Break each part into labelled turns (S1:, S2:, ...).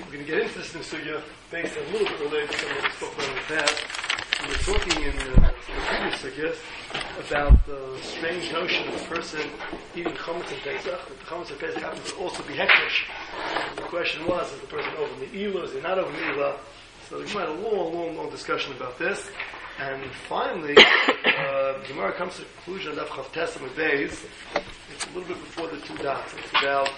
S1: We're going to get into this in Sugya based on a little bit related to something that we spoke about in the past. We were talking in the previous Sugya about the strange notion of a person eating chametz and Pesach, that the chametz and Pesach happens to also be hektish. The question was, is the person over Me'ilah, is he not over Me'ilah? So we had a long discussion about this. And finally, Gemara comes to the conclusion of Chav Tesam with Beis. It's a little bit before the two dots. It's about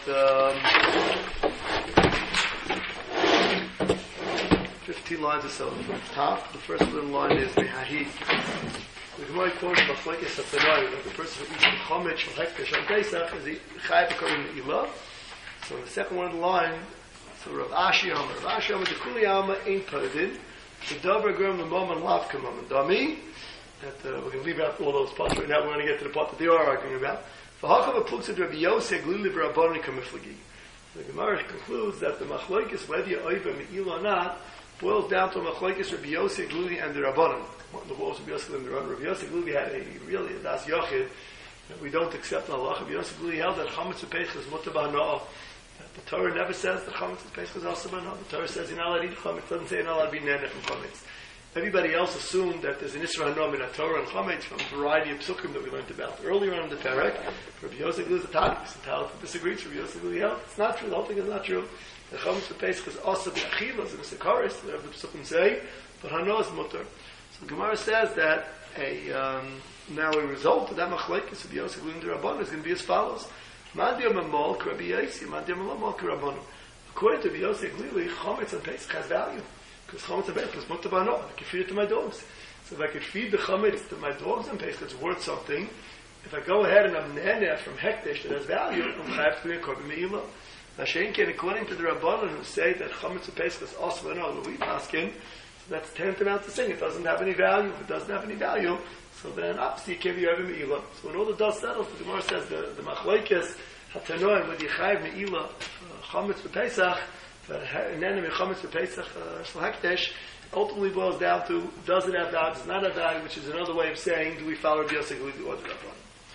S1: 15 lines or so from the top. The first little line is Mehahi. The Gemara quotes Machlekes HaTanai that the person who eats the chametz from hektish on Pesach is he chayav according to Me'ilah. So the second one of the line, so Rav Ashi Amar. Rav Ashi Amar, the Kuli Alma ain't Padin. The Dover Grum, the Mom and Lav Kamam and Dami. We're going to leave out all those parts right now. We're going to get to the part that they are arguing about. The Gemara concludes that the Machlokes, whether you're over Me'ilah or not, boils down to Machlokes Rabbi Yosef Gluli and the Rabbanon. The walls of Yosef and the Rabbanon. Rabbi Yosef Gluli had a das Yochid that we don't accept in Allah. Rabbi Yosef Gluli held that Chametz Pesach is mutar b'hana'ah. The Torah never says that chametz and Pesach is also b'hana'ah. The Torah says you're not allowed to eat chametz. It doesn't say you're not allowed to be nene from chametz. Everybody else assumed that there's an Isra Hanam in a Torah and chametz from a variety of psukim that we learned about earlier on in the Perek. Rabbi Yosef Gluli is a Talis. The Talis disagrees. Rabbi Yosef Gluli held it's not true. The whole thing is not true. The chametz and Pesach is also b'achilas and a sekaris. Whatever the psukim say, but Hanah is mutar. So Gemara says that now a result of that machlekes of Yosef Gluli and the Rabbanon is going to be as follows. According to Yosef Glili, chametz and Pesach has value. Because chametz and Pesach is mutar b'hana'ah. I can feed it to my dogs. So if I could feed the chametz to my dogs and Pesach, it's worth something. If I go ahead and I'm nene from hektish that has value, I'm chayav to be a korban me'ilah. Now, according to the Rabbanon who say that chametz and Pesach is also b'hana'ah, we paskin, so that's tantamount to saying it doesn't have any value. If it doesn't have any value, so then obviously you can't be over Me'ilah. So when all the dust settles, the Gemara says the Machlokes HaTanoim with Yichayv Me'ilah Chametz v'Pesach Nenem Chametz v'Pesach Hekdesh ultimately boils down to does it have value, does it not have value, which is another way of saying do we follow Rabbi Yosef Glili or the Rabbanon.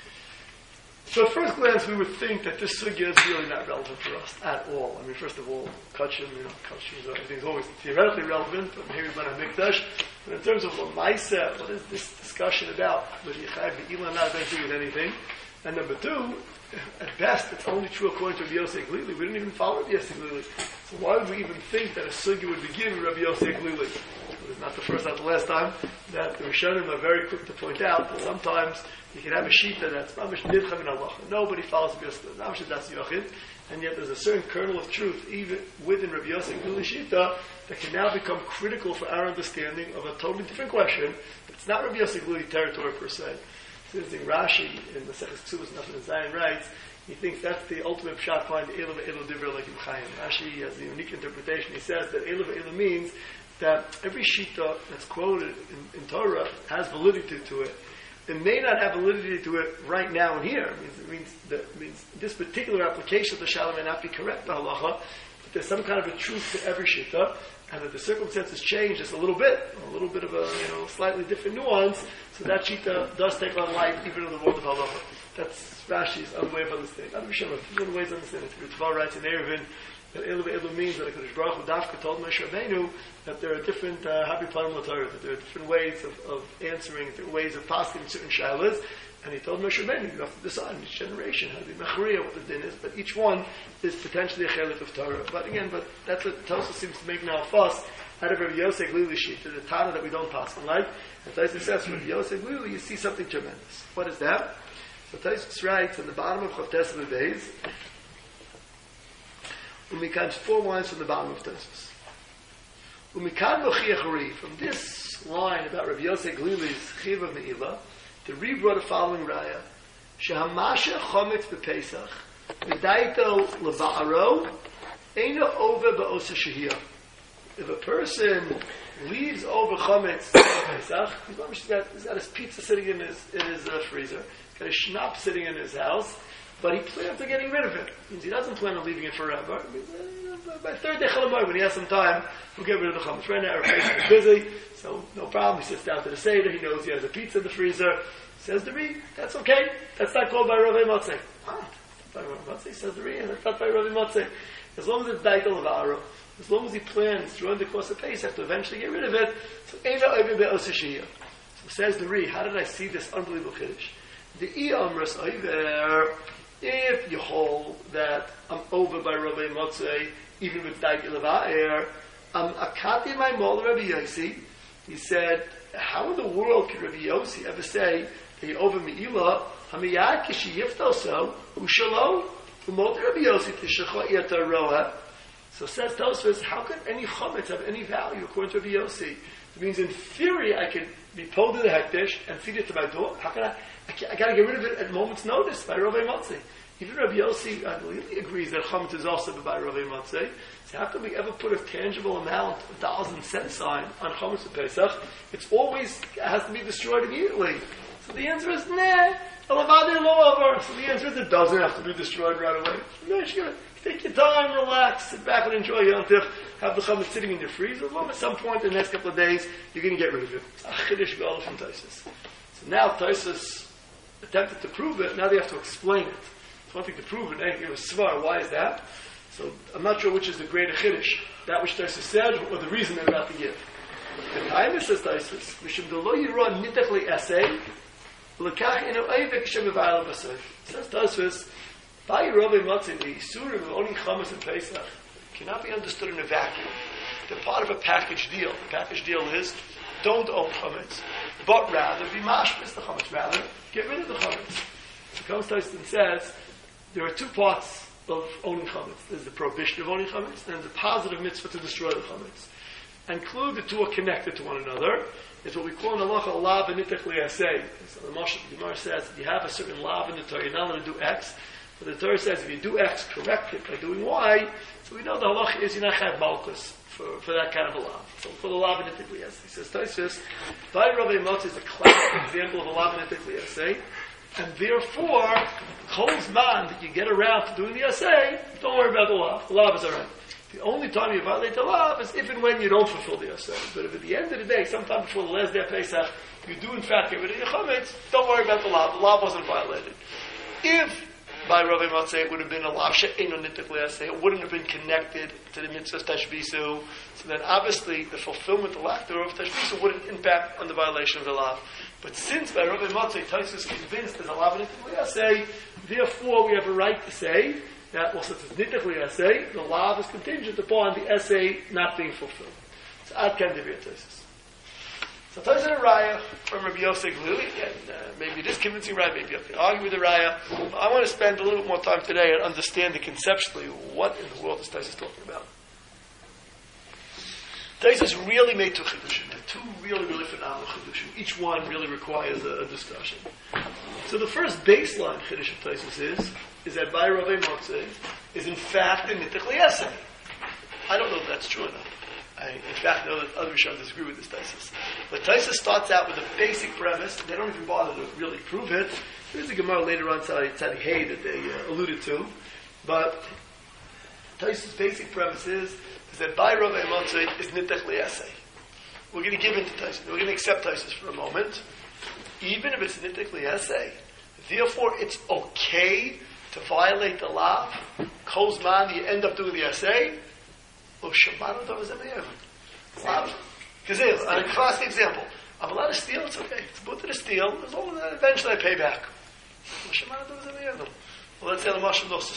S1: So at first glance we would think that this sugya is really not relevant for us at all. I mean, first of all, Kachim, everything's always theoretically relevant, but here we've been on Mikdash. But in terms of Lamaisa, what is this discussion about? Whether Yechayv Me'ilah not have anything with anything. And number two, at best, it's only true according to Rabbi Yosef Glili. We didn't even follow Rabbi Yosef Glili. So why would we even think that a sugya would begin with Rabbi Yosef Glili? It's not the first, not the last time, that the Rishonim are very quick to point out that sometimes you can have a shita that's mamish nidcha min halacha. Nobody follows Rabbi Yosef Glili. Mamish that's yochid. And yet there's a certain kernel of truth, even within Rabbi Yosef Glili shita, that can now become critical for our understanding of a totally different question. It's not Rabbi Yosef Glili territory per se. Since in Rashi, in the Seches Ksubas, nothing in Zion writes, he thinks that's the ultimate pshat find the Eilu Ve'eilu Divrei Elokim Chayim. Rashi has a unique interpretation. He says that Eilu Ve'eilu means that every shita that's quoted in Torah has validity to it. It may not have validity to it right now and here. It means this particular application of the Shalom may not be correct, the halacha, but there's some kind of a truth to every shita, and that the circumstances change just a little bit of a slightly different nuance, so that shita does take on life even in the world of halacha. That's Rashi's other way of understanding. Other ways of understanding. Ritva writes in Eruvin that Eilu Ve'eilu means that HaKadosh Baruch Hu Dafka told Moshe Rabbeinu that there are different happy panim l'Torah, that there are different ways of answering, different ways of passing certain shilas, and he told Moshe Rabbeinu you have to decide in each generation how to be mechariya, what the din is, but each one is potentially a chelik of Torah. But that's what Tosfos seems to make now a fuss out of Rabbi Yosef Glili shita, the Tana that we don't pass on like. And Tosfos says Rabbi Yosef Glili, you see something tremendous. What is that? So Tosfos writes in the bottom of Chav Tesam Beis, Umikan 4 lines from the bottom of Tosfos. Umikan Mochiach Ri, from this line about Rabbi Yosef Glili's Chiv of Me'ilah, the Ri brought the following raya: Shehamasha Chometz b'Pesach, V'daito Leva'aro, Eino Over Ba'osa Shehiyah. If a person leaves over Chometz b'Pesach, he's got his pizza sitting in his freezer, he's got his schnapps sitting in his house, but he plans on getting rid of it. Means he doesn't plan on leaving it forever. By third day Cholamoy, when he has some time, we'll get rid of the chametz. Right now, our face is busy, so no problem. He sits down to the Seder. He knows he has a pizza in the freezer. Says the Ri, that's okay. That's not called by Rav Motzei. By Rav Motzei, says the Ri, and that's not by Rav Motzei. As long as it's Daitel Varo, as long as he plans during the course of Pesach to eventually get rid of it, so Eina Oive Be'os Shiyah. So says the Ri, how did I see this unbelievable Kiddush? The Iyamras Oiver, if you hold that I'm over by Rabbi Motzei, even with Daitel Va'er, I'm Akati my Mol Rabbi Yossi. He said, how in the world could Rabbi Yossi ever say that you're over Me'ilah, Hamiyad Kishi Yiftal so, Ushalo, Umot Rabbi Yossi Tishachot Yata Roha. So says Tosfos, how could any chametz have any value according to Rabbi Yossi? It means in theory I could be pulled to the hektish and feed it to my dog. How can I got to get rid of it at a moment's notice by Rabbi Motzi. Even Rabbi Yossi, I believe, he agrees that chametz is also by Rabbi Motzi. So how could we ever put a tangible amount, a dollars and cent sign on chametz of Pesach? It's always has to be destroyed immediately. So the answer is nah. So the answer is it doesn't have to be destroyed right away. Take your time, relax, sit back and enjoy your Yontif. Have the chametz sitting in your freezer. Well, at some point in the next couple of days, you're going to get rid of it. It's a chiddush gadol from Tosfos. So now Tosfos attempted to prove it. Now they have to explain it. It's one thing to prove it. They give a svar. Why is that? So I'm not sure which is the greater chiddush, that which Tosfos said, or the reason they're about to give. The time says Tosfos, Mishum delo yirah nitach li'aseh, l'kach inu oivek shem v'ayla b'aseh. Says Tosfos, by Rabbi Matzin, the Isurim of owning chametz and Pesach cannot be understood in a vacuum. They're part of a package deal. The package deal is, don't own chametz, but rather be mashmis the chametz. Rather, get rid of the chametz. So comes Tosfos and says, there are two parts of owning chametz. There's the prohibition of owning chametz, and there's the positive mitzvah to destroy the chametz. And the two are connected to one another. It's what we call in halacha lav and nitach li'aseh. So the Gemara says, if you have a certain lav in the Torah, you're not allowed to do X. But the Torah says if you do X, correct it by doing Y. So we know the halacha is you're not chayv malchus for that kind of a lav. So for the lav and nitach li'aseh, he says Tosfos, by Rabbi Motz is a classic example of a lav and nitach li'aseh. And therefore, kol zman that you get around to doing the assay, don't worry about the lav. The lav is alright. The only time you violate the lav is if and when you don't fulfill the assay. But if at the end of the day, sometime before the last day of Pesach, you do in fact get rid of your chametz, don't worry about the lav. The lav wasn't violated. If by Rabbi Matzeh it would have been a lav she'eino nitach li'aseh, it wouldn't have been connected to the mitzvah tashbisu. So then obviously the fulfillment, the lack thereof tashbisu wouldn't impact on the violation of the lav. But since by Rabbi Matzeh Tosfos is convinced there's a lav nitach li'aseh, therefore we have a right to say that, well, since it's nitach li'aseh, the lav is contingent upon the essay not being fulfilled. So ad kan devir Tosfos. So Tosfos is a raya from Rabbi Yosef Glili, and maybe it is convincing raya, maybe you have to argue with the raya. I want to spend a little bit more time today and understanding conceptually what in the world is Tosfos talking about. Tosfos really made two chidushim, two really phenomenal chidushim. Each one really requires a discussion. So the first baseline chiddush of Tosfos is that by Rabbi Matzeh is in fact a nitach li'aseh. I don't know if that's true or not. I, in fact, know that other Rishonim disagree with this Tosfos. But Tosfos starts out with a basic premise. They don't even bother to really prove it. There's a Gemara later on, Tzadi Hay, that they alluded to. But Tosfos' basic premise is that by Rabbi Matzeh is nitach li'aseh. We're going to give in to Tosfos. We're going to accept Tosfos for a moment. Even if it's nitach li'aseh, therefore it's okay to violate the law. Kol zman, you end up doing the assay. A classic example. I'm allowed to steal, it's okay. It's good to steal, as long as eventually I pay back. Well, let's say the Mashal Dos.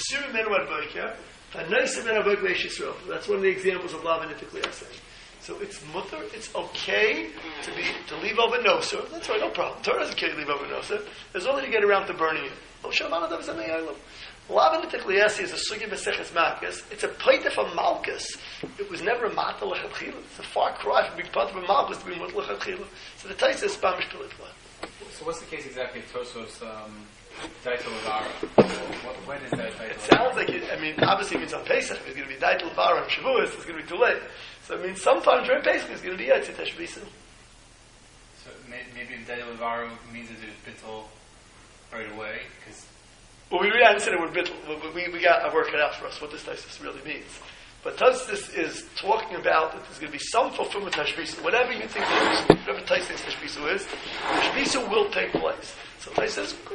S1: That's one of the examples of lav and nitach li'aseh. So it's mutter, it's okay to leave over noser. That's right, no problem. Torah doesn't care to leave over noser. As long as you get around to burning it. Lav and nitach li'aseh is a sugi b'seches malchus. It's a paita from malchus. It was never a mata l'chadchila. It's a far cry from being part of a malchus to be mata l'chadchila. So the Tosfos is spamish pilitla.
S2: So what's the case exactly? Tosfos Daitel Levara. When is that Daitel?
S1: It sounds like obviously it means on Pesach. It's going to be Daitel Levara on Shavuos. It's going to be too late. So it means sometime during Pesach it's going to be Yatzit Tashbisu.
S2: So maybe Daitel Levara means that there's bittul right away because.
S1: Well, we really understand the word bittul. We got to work it out for us what this Tosfos really means. But Tosfos is talking about that there's going to be some fulfillment Tashbisu. Whatever you think, whatever Tosfos thinks Tashbisu is, Tashbisu will take place. So Tosfos says, great.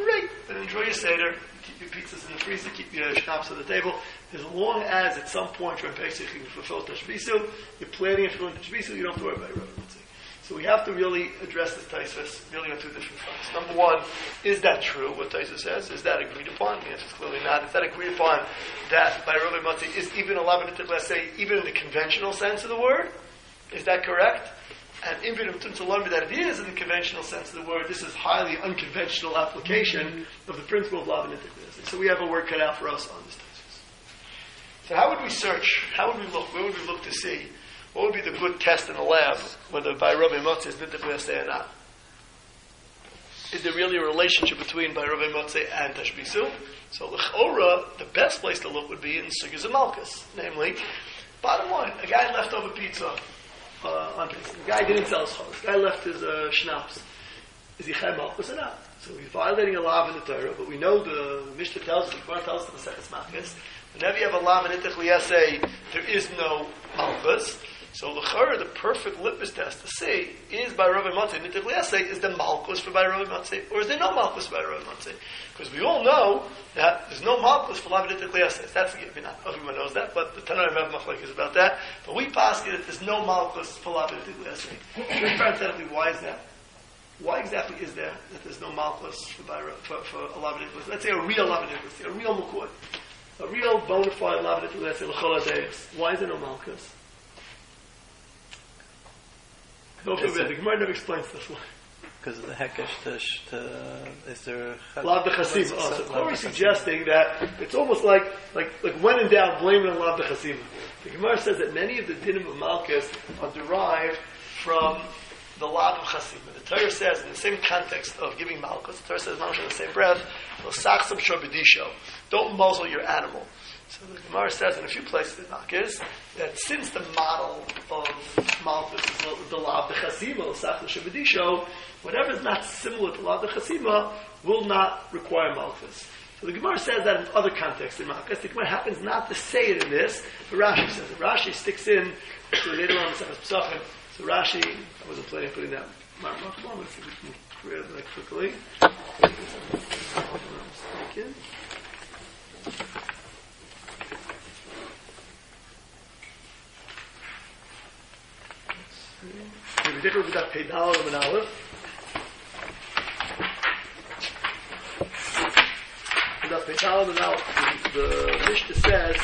S1: then enjoy your Seder, keep your pizzas in the freezer, keep your schnapps on the table, as long as at some point during Pesach you can fulfill Tashbisu, you're planning to fulfill Tashbisu, you don't have to worry about your Rebbe. So we have to really address this Taisus really on two different fronts. Number one, is that true, what Taisus says? Is that agreed upon? The answer is clearly not. Is that agreed upon that by Rabbi Matzi is even a Lavanit, let's say, even in the conventional sense of the word? Is that correct? And even if that it is in the conventional sense of the word, this is highly unconventional application of the principle of Lavanit. So we have a work cut out for us on this Taisus. So how would we search? How would we look? Where would we look to see? What would be the good test in the lab, whether by Rabbi Motze is Nitach L'Yaseh or not? Is there really a relationship between by Rabbi Motze and Tashbisu? So L'chora, the best place to look would be in Sugyas Malkus. Namely, bottom line, a guy left over pizza on Pesach. The guy didn't sell his chos. The guy left his schnapps. Is he Chay Malkus or not? So he's violating a law in the Torah, but we know the Mishnah tells us, the Gemara tells us in the Seches Malkus, whenever you have a law in Nitach L'Yaseh, there is no Malkus. So l'chara, the perfect litmus test to see is by Rabbi Matze Nitach L'Yaseh, is there malchus for by Rabbi Matze, or is there no malchus by Rabbi Matze? Because we all know that there's no malchus for Lav Nitach L'Yaseh. That's not everyone knows that, but the Tanai Rav Machlek is about that. But we pass it that there's no malchus for Lav Nitach L'Yaseh. Parenthetically, why is that? Why exactly is there that there's no malchus for a Lav Nitach L'Yaseh? Let's say a real Lav Nitach L'Yaseh, a real mukud, a real bona fide Lav Nitach L'Yaseh l'chol deis. Why is there no malchus? The Gemara never explains this one.
S3: Because of the hekesh is there
S1: Lav B'Chasima. So Corey's suggesting that it's almost like when in doubt, blame it on Lav B'Chasima. The Gemara says that many of the dinim of Malchus are derived from the Lav B'Chasima. The Torah says in the same context of giving Malchus, the Torah says in the same breath, don't muzzle your animal. So the Gemara says in a few places in Malchus that since the model of Malchus is the Lav B'Chasima, L'Sachla Shabedisho, whatever is not similar to Lav B'Chasima will not require Malchus. So the Gemara says that in other contexts in Malchus. The Gemara happens not to say it in this, but Rashi says it. Rashi sticks in, actually later on in the Pesachim. So Rashi, I wasn't planning on putting that. Let's see if we can grab that quickly. We're different with that Pedal and Aleph. With that Pedal and Aleph, the Mishnah says,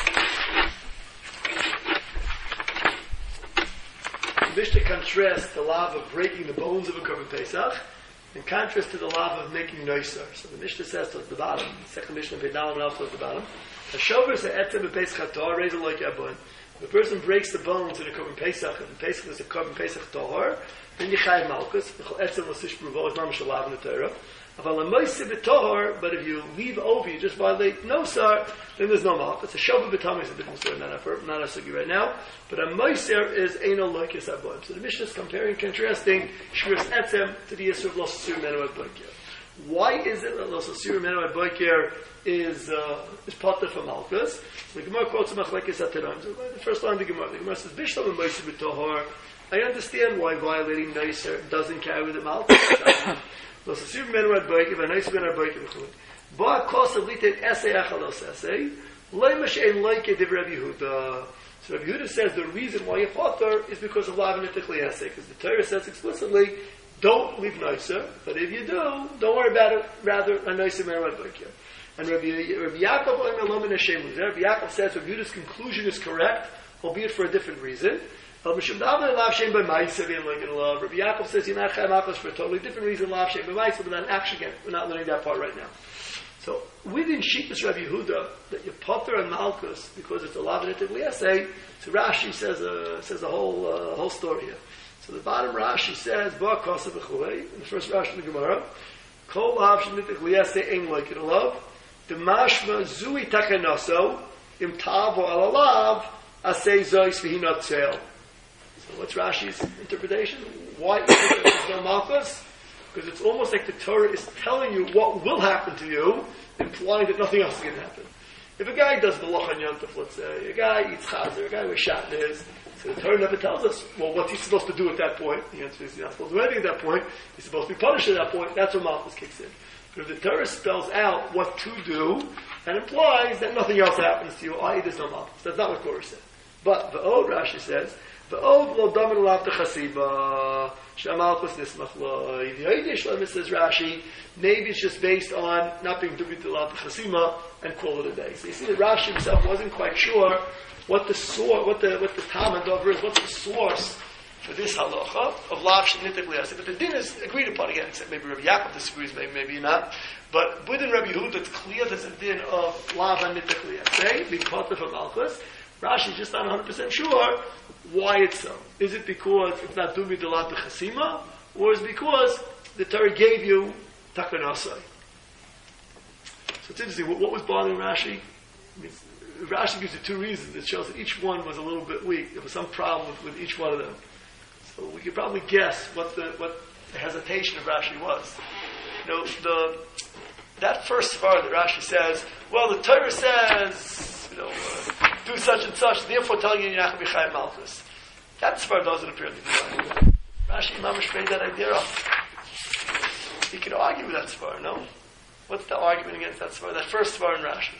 S1: the Mishnah contrasts the law of breaking the bones of a Korban Pesach in contrast to the law of making noiser. So the Mishnah says towards the bottom, the second Mishnah, Pedal and Aleph towards the bottom, Hashover se'etzem b'Pesach haTor, raise it like Yabon. If a person breaks the bones in a Korban Pesach, and the Pesach is a Korban Pesach Tahor, then you chayav malchus. Etzem l'sish b'ruvo is mamish alav in the Torah. But if you leave over, you just violate nosar, then there's no malchus. A shova b'tamim is a different story, not a sugi right now. But a moiser is eino loikis aboim. So the Mishnah is comparing, contrasting shviras etzem to the yisur of los asur menu at boikir. Why is it that los asur menu at boikir is potter for malchus? The Gemara quotes Machlekes Atarim. So the first line of the Gemara says, Bishlam and Moishe b'tohor. I understand why violating Noiser doesn't carry with the malchus. Los asur menu at boikir, but Noiser menu at boikir v'chud. Ba kos of litet esei achalos esei, loy mashein loike div Rabbi Yehuda. So Rabbi Yehuda says the reason why you potter is because of lav nitach l'yaseh, because the Torah says explicitly, don't leave Noiser, but if you do, don't worry about it, rather a Noiser menu at boikir. And Rabbi Yaakov says Rabbi Yehuda's conclusion is correct, albeit for a different reason. Rabbi Yaakov says you're not chayav for a totally different reason, but not action again. We're not learning that part right now. So within Shittas Rabbi Yehuda that you potter and malchus because it's a lav nitach l'yaseh. So Rashi says a whole story here. So the bottom Rashi says ba kosa b'chuei in the first Rashi of the Gemara, kol lav nitach l'yaseh ein like it a love. The mashma zui takanaso im tavo alalav asay zois v'hinot sale. So what's Rashi's interpretation? Why is it that there's no malchus? Because it's almost like the Torah is telling you what will happen to you, implying that nothing else is going to happen. If a guy does Melach on Yom Tov, let's say, a guy eats chazer, a guy with shatnez, so the Torah never tells us, well, what's he supposed to do at that point? The answer is he's not supposed to do anything at that point. He's supposed to be punished at that point. That's when malchus kicks in. But if the Torah spells out what to do, that implies that nothing else happens to you, i.e. there's no malchus. That's not what Korah said. But the Od, Rashi says, the Od lo damin alav techasiba, shamalchus nismach loy. The idea Shlomo says Rashi, maybe it's just based on not being dubit alav techasima and call it a day. So you see that Rashi himself wasn't quite sure what the source, what the Talmud over is, what's the source for this halacha of lav shenitik liyaseh. But the din is agreed upon again, except maybe Rabbi Yaakov disagrees, maybe not. But within Rabbi Yehuda, it's clear there's a din of lav shenitik liyaseh, being part of a malchus. Rashi is just not 100% sure why it's so. Is it because it's not dubi de lav b'chasima, or is it because the Torah gave you takanasai? So it's interesting. What was bothering Rashi? Rashi gives you two reasons. It shows that each one was a little bit weak. There was some problem with each one of them. So we could probably guess what the hesitation of Rashi was. That first svara that Rashi says, well, the Torah says, do such and such, therefore telling you're not going to be chayav malchus. That svara doesn't appear in the Gemara. Rashi mamash made that idea up. He could argue with that svara, no? What's the argument against that svara? That first svara in Rashi.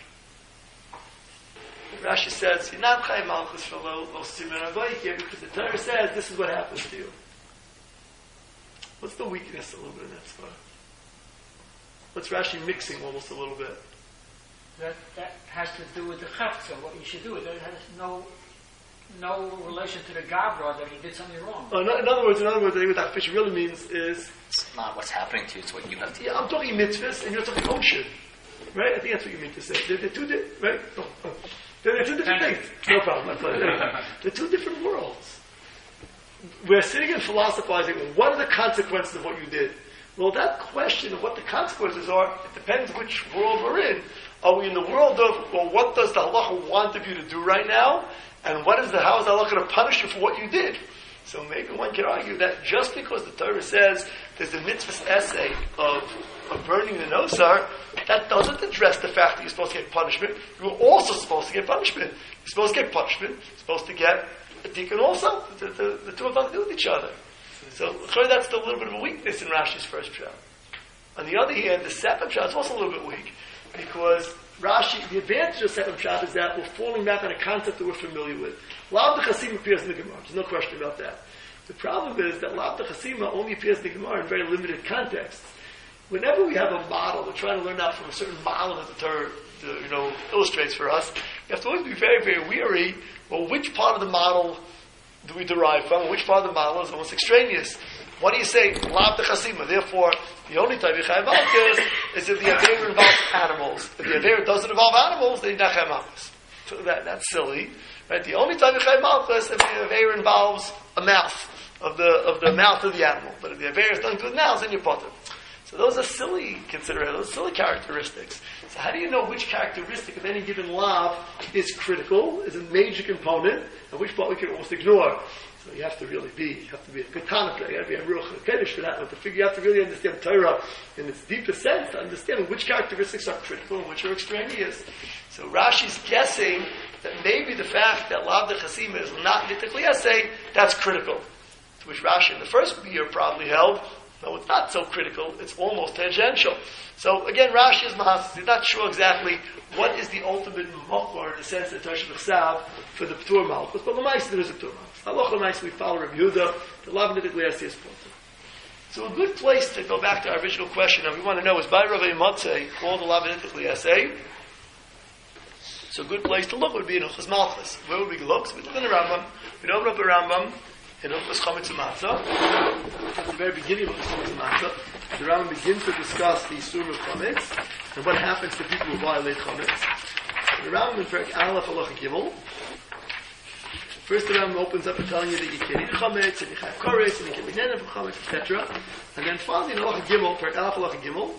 S1: Rashi says, you're not chayav malchus for lo siman avoyik because the Torah says this is what happens to you. What's the weakness a little bit in that svara? What's Rashi mixing almost a little bit?
S4: That has to do with the chafza, what you should do. It has no relation to the gavra that he did something wrong.
S1: In other words, what that fish really means is
S5: it's not what's happening to you; it's what you have to do.
S1: Yeah, I'm talking mitzvahs, and you're talking ocean, right? I think that's what you mean to say. They're two different, right? They're two different things. No problem. They're two different worlds. We're sitting and philosophizing. What are the consequences of what you did? Well, that question of what the consequences are, it depends which world we're in. Are we in the world of, well, what does the halacha want of you to do right now? And how is the halacha going to punish you for what you did? So maybe one can argue that just because the Torah says there's a mitzvah essay of burning the nosar, that doesn't address the fact that you're supposed to get punishment. You're also supposed to get punishment. You're supposed to get punishment. You're supposed to get a deacon also. The two have nothing to do with each other. So that's a little bit of a weakness in Rashi's first pshat. On the other hand, the second pshat is also a little bit weak because Rashi, the advantage of second pshat is that we're falling back on a concept that we're familiar with. Lav Chasima appears in the Gemara. There's no question about that. The problem is that Lav Chasima only appears in the Gemara in very limited contexts. Whenever we have a model, we're trying to learn out from a certain model that the Torah illustrates for us, you have to always be very, very wary. Well, which part of the model do we derive from? Which part of the model is almost extraneous? What do you say? Lav Chasima. Therefore, the only time you chayav malchus is if the aver involves animals. If the aver doesn't involve animals, then you're not chayav malchus. So that's silly, right? The only time you chayav malchus is if the aver involves a mouth of the mouth of the animal. But if the aver is nothing to do with mouths, then you're potter. So those are silly considerations, those silly characteristics. So how do you know which characteristic of any given lav is critical, is a major component, and which part we can almost ignore? So you have to be a katana player, you have to be a real kaddish for that one. You have to really understand Torah in its deepest sense, to understand which characteristics are critical and which are extraneous. So Rashi's guessing that maybe the fact that lav de chasima is not nitikli essay, that's critical. To which Rashi in the first year probably held, no, it's not so critical, it's almost tangential. So again, Rashi is mahas. He's not sure exactly what is the ultimate makor in the sense that Tosh B'chsav for the P'tur Malchus, but l'maisa there is a P'tur Malchus. Halacha l'maisa we follow Rabbi Yehuda, the lav nitikli essay is potter. So a good place to go back to our original question, and we want to know, is by Rav Matzeh called the lav nitikli essay? So a good place to look would be in Hilchos Malchus. Where would we look? So we look in the Rambam. We'd open up a Rambam in Hilchos Chametz Matzah. At the very beginning of Hilchos Chametz Matzah, the Rambam begins to discuss the Isurim of Chametz and what happens to people who violate Chametz. The Rambam in Perek Aleph Halacha Gimel. First, the Rambam opens up and telling you that you can eat Chametz and you have Koretz and you can be nenen from Chametz, etc. And then finally in Halacha Gimel, Perek Aleph Halacha Gimel,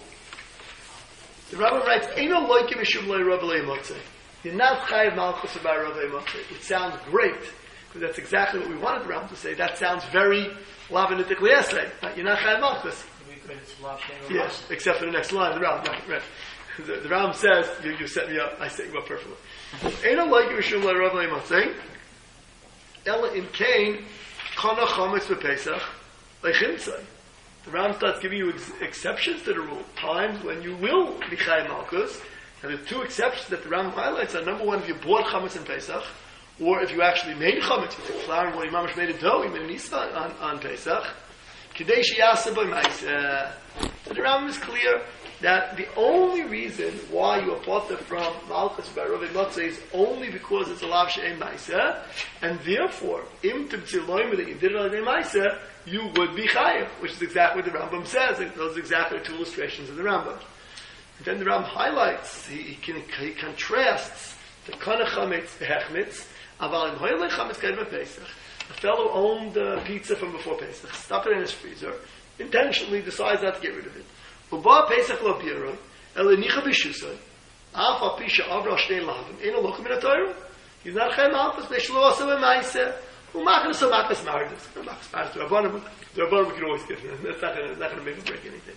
S1: the Rambam writes, "Eino loikim mishum loy Rav Matzeh." You're not chayav malchus by Rav Matzeh. It sounds great. Because that's exactly what we wanted the Rambam to say. That sounds very lavinitic liesei. You're not chayav malchus. Yes, except for the next line. The Rambam, right. The Rambam says, "You set me up. I set you up perfectly." Eino like Rishum le Rav Matzeh. Ella in Cain kana chametz bepesach leichimtzai. The Ram starts giving you exceptions to the rule. Times when you will be Chayim Malkus. And the two exceptions that the Ram highlights are, number one, if you bought chametz in Pesach, or if you actually made chametz, you took flour and you mamash made a dough, you made an isa on Pesach. Kadei sheyasa b'maisa. So the Ram is clear that the only reason why you are potter from Malchus by Rav Matzah is only because it's a lav she'en maisa, and therefore, im tibtziloim that you did it on a maisa, you would be chayiv, which is exactly what the Rambam says. And those are exactly the two illustrations of the Rambam. And then the Ram highlights, he contrasts the kana chametz behechmitz, aval in hoyle chametz kedem Pesach. A fellow owned pizza from before Pesach, stuck it in his freezer, intentionally decides not to get rid of it. Uba Pesach lo birun, elenicha b'shusay, alfa pisha avra shnei lavim, eno lokum in a Torah. He's not chem alphas, b'shlo asa b'maisa, u'machnas u'machnas mardas. U'machnas mardas, the Rabbanim we can always get it. That's not going to make or break anything.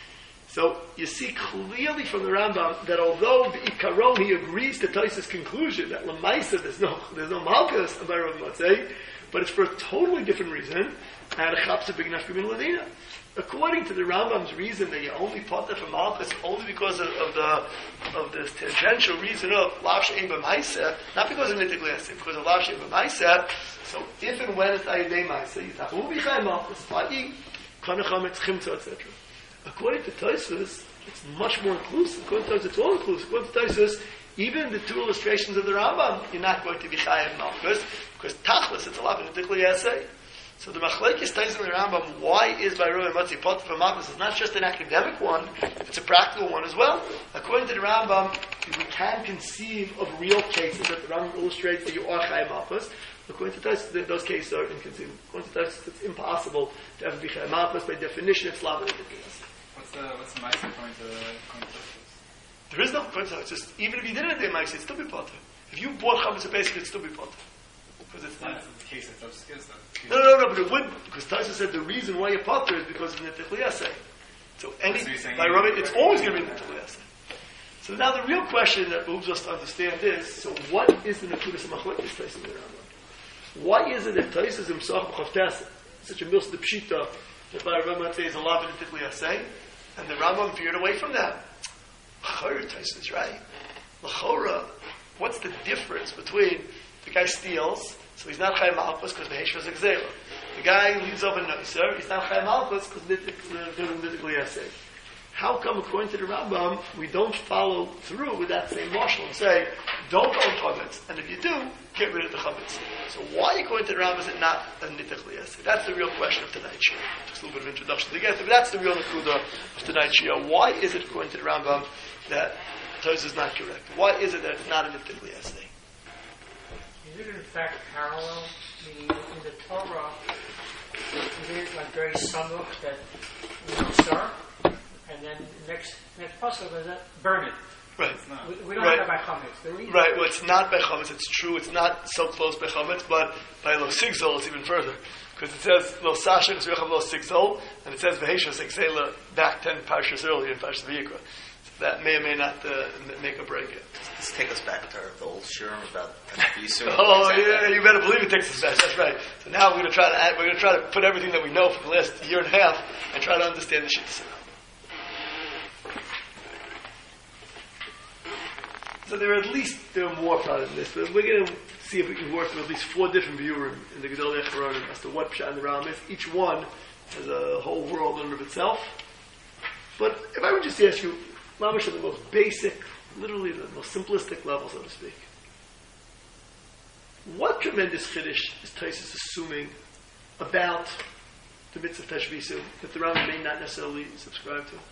S1: So you see clearly from the Rambam that although the Ikaron he agrees to Tosfos' conclusion that Lamaisa there's no Malchus about Rav Matzah, but it's for a totally different reason, and a Chapsa big enough in Ladina. According to the Rambam's reason that you only potter for Malchus only because of this tangential reason of Lav She'en B'Maisa, not because of Nitik L'Yaseh, because of Lav She'en B'Maisa. So if and when it's Ayidei Maisa, you talk Hu B'Chai Malchus, i.e. Kanachametz Chimtza, etc. According to Tosfos, it's much more inclusive. According to Tosfos, it's all inclusive. According to Tosfos, even the two illustrations of the Rambam, you're not going to be Chayim Malchus, because Tachlis, it's a lot of Nitik L'Yaseh. So the Machlekes Tosfos in the Rambam, why is by Rav Matzah potter for Malchus? It's not just an academic one, it's a practical one as well. According to the Rambam, we can conceive of real cases that the Rambam illustrates that you are Chayim Malchus. According to Tosfos, those cases are inconceivable. According to Tosfos, it's impossible to ever be Chayim Malchus. By definition, it's Lav Nitik L'Yaseh.
S2: What's the Maisa according to Tosfos?
S1: There is no according to Tosfos. Even if you didn't do Maisa, it'd still be potter. If you bought chametz basically, it'd still be potter. Because it's not
S2: the case that Tosfos gives them.
S1: No, but it would, because Tosfos said the reason why you're potter is because of Nitik L'Yaseh. So by Rabbi, it's always going to be Nitik L'Yaseh. So now the real question that moves us to understand is, so what is the Nekudas HaMachlekes Tosfos in the Rambam? Why is it that Tosfos himself b'Chavtesa, such a milsa de pshita, that by Rabbi Matzah is a lav Nitik L'Yaseh, and the Rambam veered away from that? L'chora, Tosfos is right. L'chora, what's the difference between the guy steals, so he's not Chayim Malchus because the Hesha is Exela. The guy leaves over Noiser, he's not Chayim Malchus because Nitik L'Yaseh. How come, according to the Rambam, we don't follow through with that same marshal and say, don't own chametz, and if you do, get rid of the chametz? So why, according to the Rambam, is it not a Nitik L'Yaseh? That's the real question of tonight's shir. Just a little bit of introduction to get to, but that's the real nakuda of tonight's shir. Why is it, according to the Rambam, that Tosfos is not correct? Why is it that it's not a Nitik L'Yaseh?
S4: Is it in fact parallel? In the Torah, is it like very samuk that we don't start, and then next pasuk is that burn it?
S1: Right.
S4: We don't have by chametz.
S1: Right. Well, it's not by chametz. It's true. It's not so close by chametz, but by lo sigzol it's even further, because it says lo sashim zrichav lo sigzol, and it says v'heishas exela back 10 parshas earlier in Parshas Vayikra. That may or may not make or break it.
S5: Does this take us back to the old shirim about Yisur?
S1: Oh yeah, you better believe it takes us back. That's right. So now we're going to try to put everything that we know for the last year and a half and try to understand the shittas. So there are more parts in this, but we're going to see if we can work with at least 4 different viewers in the Gedolei Achronim as to what Pshat and the Ram is. Each one has a whole world under itself. But if I would just ask you, Mamash, at the most basic, literally the most simplistic level, so to speak, what tremendous chiddush is Tosfos assuming about the mitzvah Tashbisu that the Rambam may not necessarily subscribe to?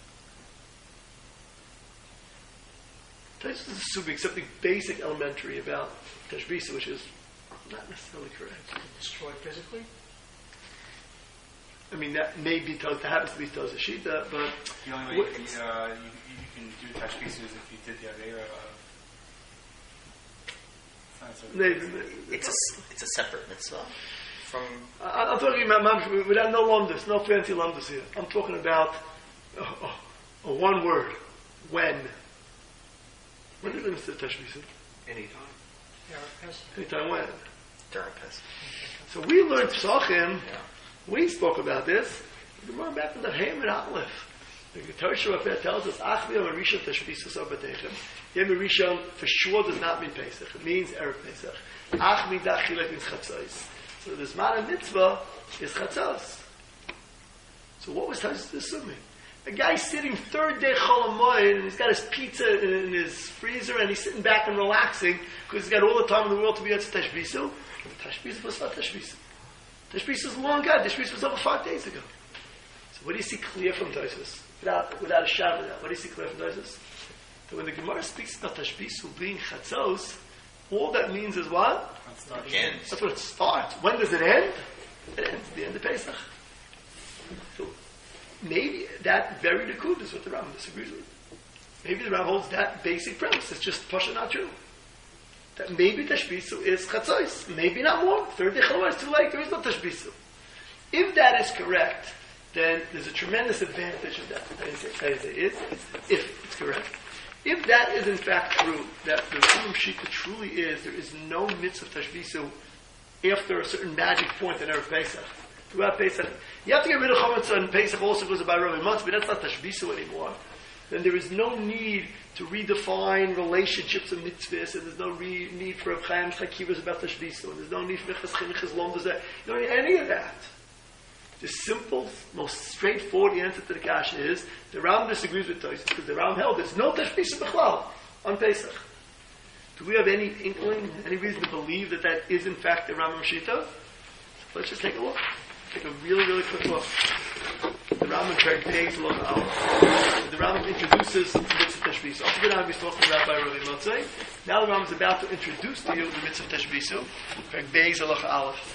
S1: Tosfos is assuming something basic, elementary about Tashbisu, which is not necessarily correct.
S4: Destroyed physically?
S1: I mean, that may be that happens to be Tosfos Shita, but
S2: the only way you can do Tashbisu is if you did the Aveira of.
S5: It's a separate mitzvah from.
S1: I'm talking about without no lumdus, no fancy lumdus here. I'm talking about a one word. When? When is the mitzvah Tashbisu?
S3: Anytime.
S1: Anytime when?
S5: During Pesach.
S1: So we learned Psachim. Yeah. We spoke about this. The Gemara back in the Haim and Aleph. The Torah Shabbat tells us, Achvi Yom Rishon Tashbisus Abadechem. Yom Rishon for sure does not mean Pesach. It means Erev Pesach. Achvi Dachilek means Chatzos. So the Zman of Mitzvah is Chatzos. So what was Tosfos assuming? A guy sitting third day Chol Hamoed, and he's got his pizza in his freezer, and he's sitting back and relaxing because he's got all the time in the world to be at Tashbisu. Tashbisu was not Tashbisu. Tashbisu is long gone. Tashbisu was over 5 days ago. So what do you see clear from Tosfos? Without a shadow of doubt. What do you see clear from Tosfos? That when the Gemara speaks about Tashbisu being Chatzos, all that means is what? That's what it starts. When does it end? It ends at the end of Pesach. So maybe that very Nakud is what the Rambam disagrees with. Maybe the Rambam holds that basic premise. It's just Pasha not true. That maybe Tashbisu is Chatzos. Maybe not more. Third day Chol Hamoed is too late. There is no Tashbisu. If that is correct, then there's a tremendous advantage of that. If it's correct. If that is in fact true, that the Rambam Shita truly is, there is no mitzvah Tashbisu after a certain magic point in Erev Pesach. Throughout Pesach, you have to get rid of Chametz, and Pesach also goes about Rabbi months, but that's not Tashbisu anymore. Then there is no need to redefine relationships and mitzvahs, and there's no need for Reb Chaim Chakivas about Tashbisu, and there's no need for Minchas Chinuchas Lomdas. You don't need any of that. The simple, most straightforward answer to the kasha is the Rambam disagrees with Tosfos because the Rambam held there's no Tashbisu B'chlal on Pesach. Do we have any inkling, any reason to believe that that is in fact the Rambam Shita? Let's just take a look. Take a really, really quick look. The Rambam Perek Beis Loch Aleph. The Rambam introduces the mitzvah Tashbisu. Up to now he's talking about by Rabbi Motzei. Now the Rambam is about to introduce to you the mitzvah Tashbisu. Perek Beis Loch Aleph.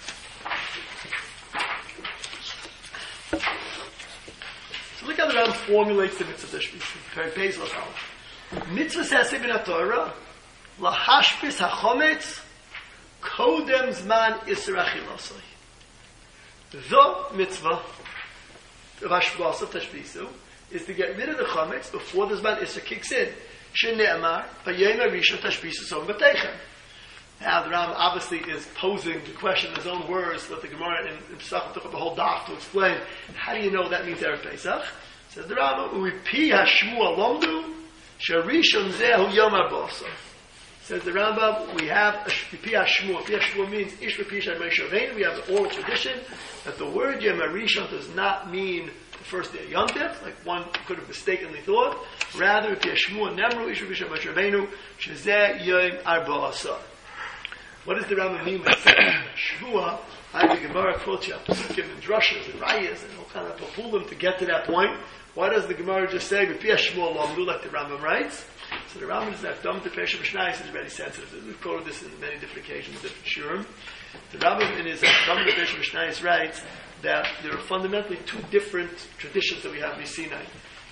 S1: So look how the Rambam formulates the mitzvah Tashbisu. Perek Beis Loch Aleph. Mitzvah says in HaTorah, Lahashbis HaChometz Kodem Zman Isra Achilosai. The mitzvah of Hashbas of Tashbisu is to get rid of the Chometz before the Zman Isra kicks in. Shene'amar, Vayom Rishon Tashbisu Som B'teichem. Now the Rambam obviously is posing the question in his own words, but the Gemara in Pesach took up a whole daf to explain how do you know that means Erev Pesach. Says the Rambam, U'pi Hashmua Lomdu Sharishon Zehu Yom Arbasa. Says the Rambam, we have Pi Hashmua. Pi Hashmua means Ish Pi Shadmei Shavein. We have the oral tradition that the word Yom Rishon does not mean the first day of Yom Tov, like one could have mistakenly thought. Rather, Pi Hashmua Nemru Ish Pi Shadmei Shaveinu Shezeh Yom Arba'asar. What does the Rambam mean by saying Shmua? I have the Gemara quotes you Pesukim and drushes and rayas and all kind of papulim to get to that point. Why does the Gemara just say Pi Hashmua Lomdu like the Rambam writes? So the Rambam is that Dom to Pesha Mishnayos is very sensitive. We've quoted this in many different occasions, different shurim. The Rambam in his Dom to Pesha Mishnayos writes that there are fundamentally two different traditions that we have in Sinai.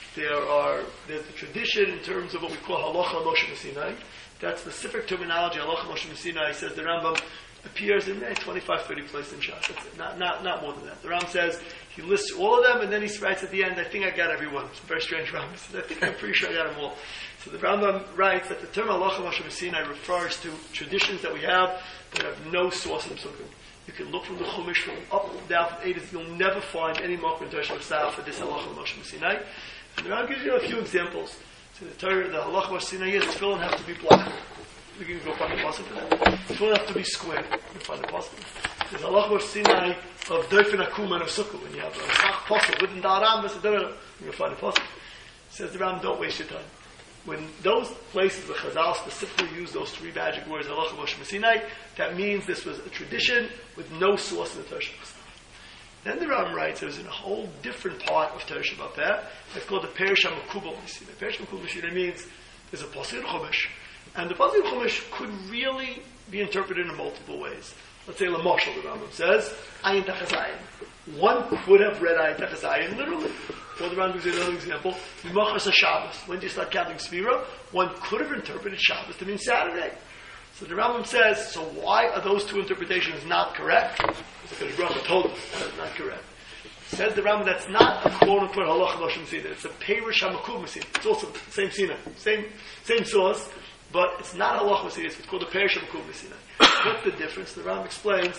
S1: There's the tradition in terms of what we call Halacha Moshe Sinai. That specific terminology, Halacha Moshe Sinai, says the Rambam appears in 25, 30 places in Shas. That's it. Not more than that. The Rambam says he lists all of them, and then he writes at the end, I think I got everyone. It's a very strange Rambam. He says, I'm pretty sure I got them all. So the Rambam writes that the term Halacha Moshe Sinai refers to traditions that we have that have no source in the Psukim. You can look from the Chumash from up down from A to Z. You'll never find any Mokum in Torah Shabbat for this Halacha Moshe Sinai. And the Rambam gives you a few examples. So the Torah, the Halacha Moshe Sinai is tefillin have to be black. We can go find the pasuk for that. Tefillin have to be square. You can find the pasuk. There's Halacha Moshe Sinai of Dofen Akum and of Sukkah. When you have a Sach pasuk written down, you can find the pasuk. Says the Rambam, don't waste your time. When those places, the Chazal specifically use those three magic words, Halacha Moshe Sinai, that means this was a tradition with no source in the Torah Shabbat. Then the Rambam writes there's a whole different part of Torah Shabbat there. It's called the Perish HaMekubal Mishina. Perish HaMekubal Mishina means there's a pasuk in Chumash, and the pasuk in Chumash could really be interpreted in multiple ways. Let's say Lamashal, the Rambam says, Ayin Tachazayin. One could have read Ayin Tachazayin literally. Or the Rambam gives another example. Mimachas HaShabbos. When do you start counting Sfira? One could have interpreted Shabbos to mean Saturday. So the Rambam says, so why are those two interpretations not correct? Because Baruch told us that's not correct. Says the Rambam, that's not a quote-unquote Halacha Moshe Sinai. It's a Perish HaMekubal Mishina. It's also the same Sinai. Same source, but it's not Halacha Moshe Sinai. It's called the Perish HaMekubal Mishina. What's the difference? The Rambam explains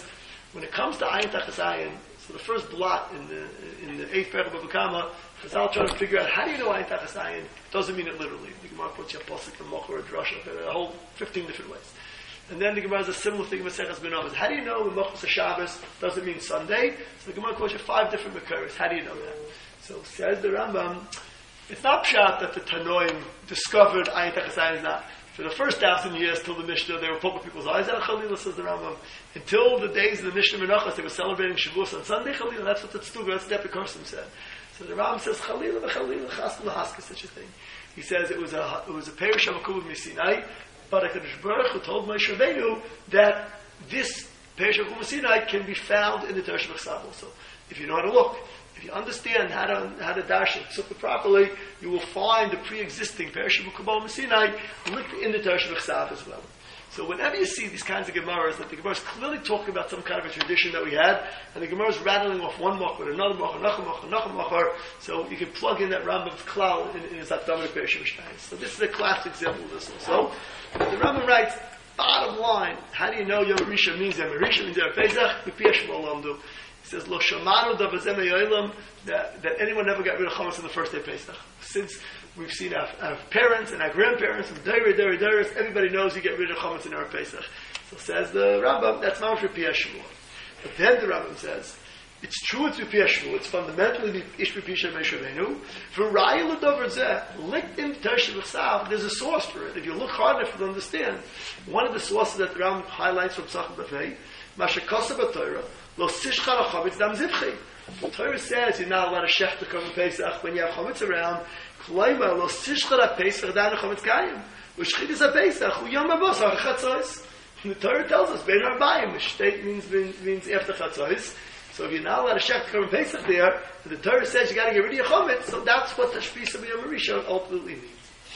S1: When it comes to Ayin Tachas Ayin, so the first blot in the 8th paragraph of Bukama, Chazal trying to figure out how do you know Ayin Tachas Ayin? Doesn't mean it literally. The Gemara puts you a pasuk, a mocher, a drasha, a whole 15 different ways. And then the Gemara has a similar thing with Maseches Benavis. How do you know the Mochus Shabbos doesn't mean Sunday? So the Gemara quotes you 5 different Makaris. How do you know that? So says the Rambam, it's not pshat that the Tanoim discovered Ayin Tachas Ayin is not. For the first 1,000 years till the Mishnah, they were poking people's eyes out. Chalila, says the Rambam. Until the days of the Mishnah Menachos, they were celebrating Shavuos on Sunday. Chalila, that's what the Tztuga, that's what the Epikorsim said. So the Rambam says, Chalila, v'chalila, chas l'haska, such a thing. He says it was a Perish HaMakuv Misinai, but HaKadosh Baruch Hu told Moshe Rabbeinu that this Perish HaMakuv Misinai can be found in the Torah Shebachsav also. If you know how to look. If you understand how to dash it super properly, you will find the pre-existing Perishim Ukubal Sinai linked in the Torah Shebachsav as well. So whenever you see these kinds of Gemaras, that the Gemara is clearly talking about some kind of a tradition that we had, and the Gemara is rattling off one mach with another mach, another mach, so you can plug in that Rambam's klal in his Akdamah Perishim Mishnayos. So this is a classic example of this also. The Rambam writes, bottom line, how do you know Yom Rishon means Yom Rishon means Yom Pesach? The Piyah Shmuel Lamdu. He says, Lo Shamanu Davazem Yoilam, that anyone never got rid of chametz on the first day of Pesach. Since we've seen our parents and our grandparents, and Dairis, everybody knows you get rid of chametz in our Pesach. So says the Rambam, that's Mamash Piyah Shmuel. But then the Rambam says, it's true it's Piyah Shmuel, it's fundamentally Ish Pisha Meshavenu. For Raya L'Dover Zeh, linked in Torah Shebachsav, there's a source for it. If you look hard enough to understand, one of the sources that the Rambam highlights from Tzachim Bafei, Masha Kosa B'Torah, Lo Sishchar HaChametz Dam Zivchi. The Torah says you're not allowed to shech to come in Pesach when you have chametz around. K'layma Lo Sishchar HaPesach Dan HaChametz Kayim. U'shchid is HaPesach U'yom HaBos HaChatzos. The Torah tells us Bein Arbayim. The state means after Chatzos. So if you're not allowed to shech to come in Pesach there, the Torah says you got to get rid of your chametz. So that's what Tashbisa B'Yom Rishon ultimately means.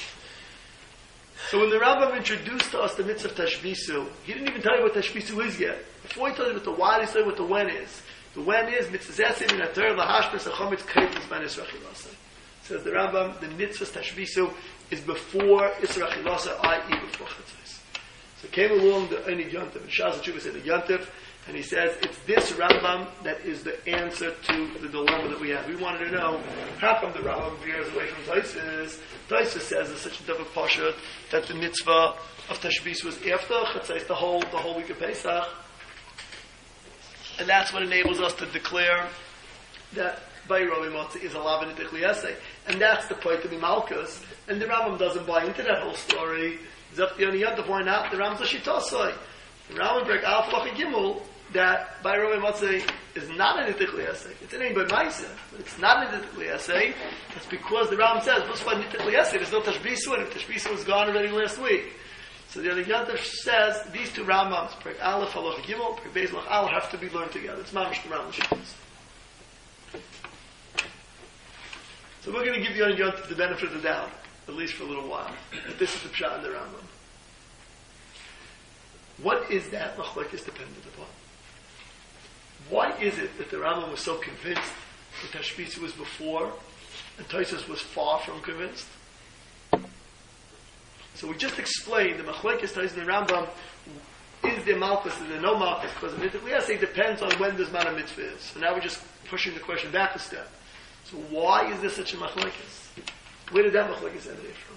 S1: So when the Rambam introduced to us the mitzvah of Tashbisu, he didn't even tell you what Tashbisu is yet. Before he told you what the why, he told you what the when is. The when is mitzvah zesim in ater lahashbes achomitz kaitis man Yisrachilasa. Says the Rambam, the mitzvah Tashbisu is before Yisrachilasa, i.e. before Chatzos. So came along the Einig Yontif, and Shaz Tshuva said the Yontif, and he says it's this Rambam that is the answer to the dilemma that we have. We wanted to know how come the Rambam veers away from Taisus. Taisus says it's such a double pashut that the mitzvah of Tashbis was after Chatzos, the whole week of Pesach, and that's what enables us to declare that Bayrovi Matzah is a Lavanitik Liyaseh, and that's the point to be Malkus. And the Rambam doesn't buy into that whole story. Zafti Yoniyat, why not? The Rambam's a Shitasai. The Rambam break Alf Lach and Gimel that Bayrovi Matzah is not an Nitik Liyaseh. It's an Ein B'Maisa, but it's not an Nitik Liyaseh. It's because the Rambam says, what's by Nitik Liyaseh? There's no Tashbisu, and if Tashbisu was gone already last week. So the other Yantav says these two Rambams, Perek Aleph Halacha Gimel, Perek Beis Lach Al, have to be learned together. It's mamish the Rambam Shittas. So we're going to give the other Yantav the benefit of the doubt, at least for a little while. But this is the pshat in the Rambam. What is that machlokes dependent upon? Why is it that the Rambam was so convinced that Tashbisu was before, and Tosfos was far from convinced? So we just explained the machlokes Tosfos and the Rambam. Is there malchus? Is there no malchus? Because it depends on when the zman of mitzvah is. So now we're just pushing the question back a step. So why is there such a machlokes? Where did that machlokes emanate from?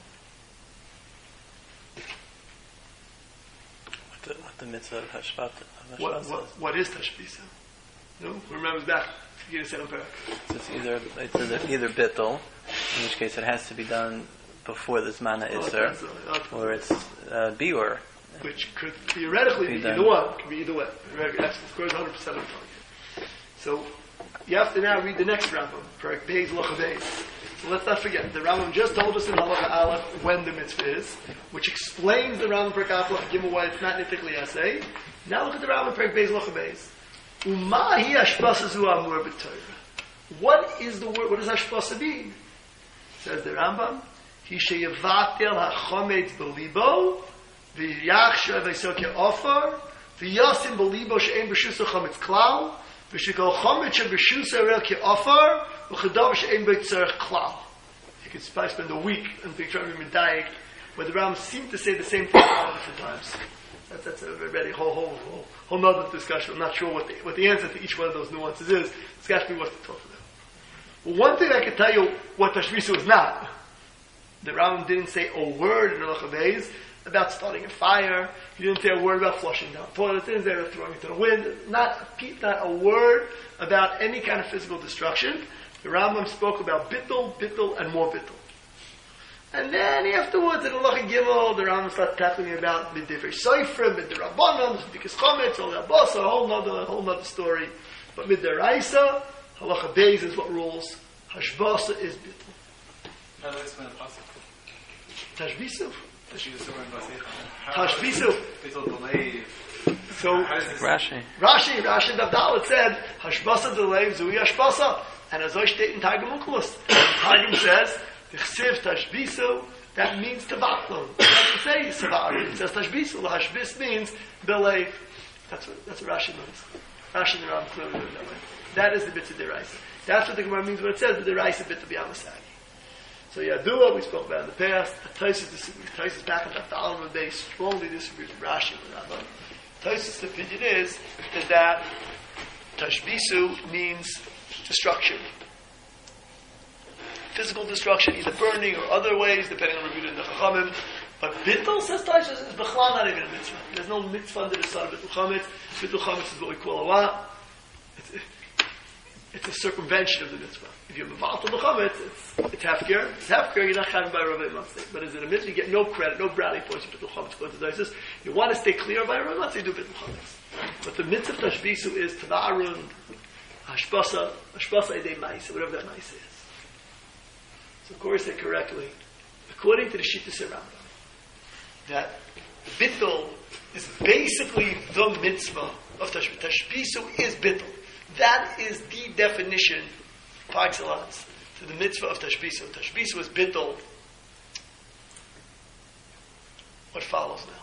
S3: What the mitzvah of Hashvat
S1: says? What is Tashbisa? No? Who remembers back? So it's
S3: either bittul, in which case it has to be done before the Zmana Isser, or it's biur.
S1: Which could theoretically be either one. It could be either way. That's, of course, 100% on target. So you have to now read the next Rambam, Perek Beis Lacha Beis. So let's not forget, the Rambam just told us in Halacha Aleph when the mitzvah is, which explains the Rambam Perek Aleph Lacha Gimel why it's not Nitik Liyaseh. Now look at the Rambam Perek Beis Lacha Beis. Umahi Hashpasa Zu Amur B'Torah. What is the word? What does Hashpasa mean? Says the Rambam, He sheyevatel hachometz belibo, v'yachshav v'yisokeh ofar, v'yasim belibo she'en b'shusa chometz klal, v'shekol chometz she'b'shusa rel ke'ofar, v'chadav she'en b'tzarech klal. You could spend a week and trying to be medayik, where the Rambam seemed to say the same thing a lot of different times. That's already a whole nother discussion. I'm not sure what the answer to each one of those nuances is. It's got to be what's the talk about. Well, one thing I can tell you what Tashbisu is not. The Rambam didn't say a word in Halacha Beis about starting a fire. He didn't say a word about flushing down toilets. He didn't say about throwing it to the wind. Not a word about any kind of physical destruction. The Rambam spoke about bittul, and more bittul. And then afterwards, in Halacha Gimel, the Rambam started tackling about the Divrei Soifrim, the Rabbanon, the B'dikas Chometz, all that boss, a whole nother story. But Midaraisa, Halacha Beis is what rules. Hashbasa is bittul.
S2: How do I explain the possible?
S1: Tashbisu. So
S3: Rashi
S1: Davdalit said Hashbasa delay Zui Hashbasa, and as I state in Targum Onkelos, Targum says Tichsiv Tashbisu. That means tabatlo. It doesn't say savar. It says Tashbisu. Hashbis means delay. That's what Rashi means. Rashi and the Ram clearly live that way. That is the bit of deraisa. That's what the Gemara means when it says the deraisa bit to be amasagi. So Yadua, we spoke about in the past. Taisus back in the Alma Day strongly disagrees with Rashi and Rambam. Taisus' opinion is that Tashbisu means destruction. Physical destruction, either burning or other ways, depending on Rebbe and the Chachamim. But Bittul, says Taisus, is Bechla not even a mitzvah. There's no mitzvah under the sun of Bittul Chametz. Bittul Chametz is what we call a what? It's a circumvention of the mitzvah. If you're Mevatel the Chametz, it's Hefker. It's Hefker, you're not Chayv by Rabbi Matzeh. But is it a mitzvah? You get no credit, no brownie points for Bittul Chametz. According to Taisus, you want to stay clear by Rabbi Matzeh, do Bittul Chametz. But the mitzvah Tashbisu is Tavarun, Hashbasa Edei Maisa, whatever that Maisa is. So of course, said correctly, according to the Shittas Rambam, that Bittul is basically the mitzvah of Tashbisu. Tashbisu is Bittul. That is the definition, par excellence, to the mitzvah of Tashbisu. Tashbisu is Bittul. What follows now?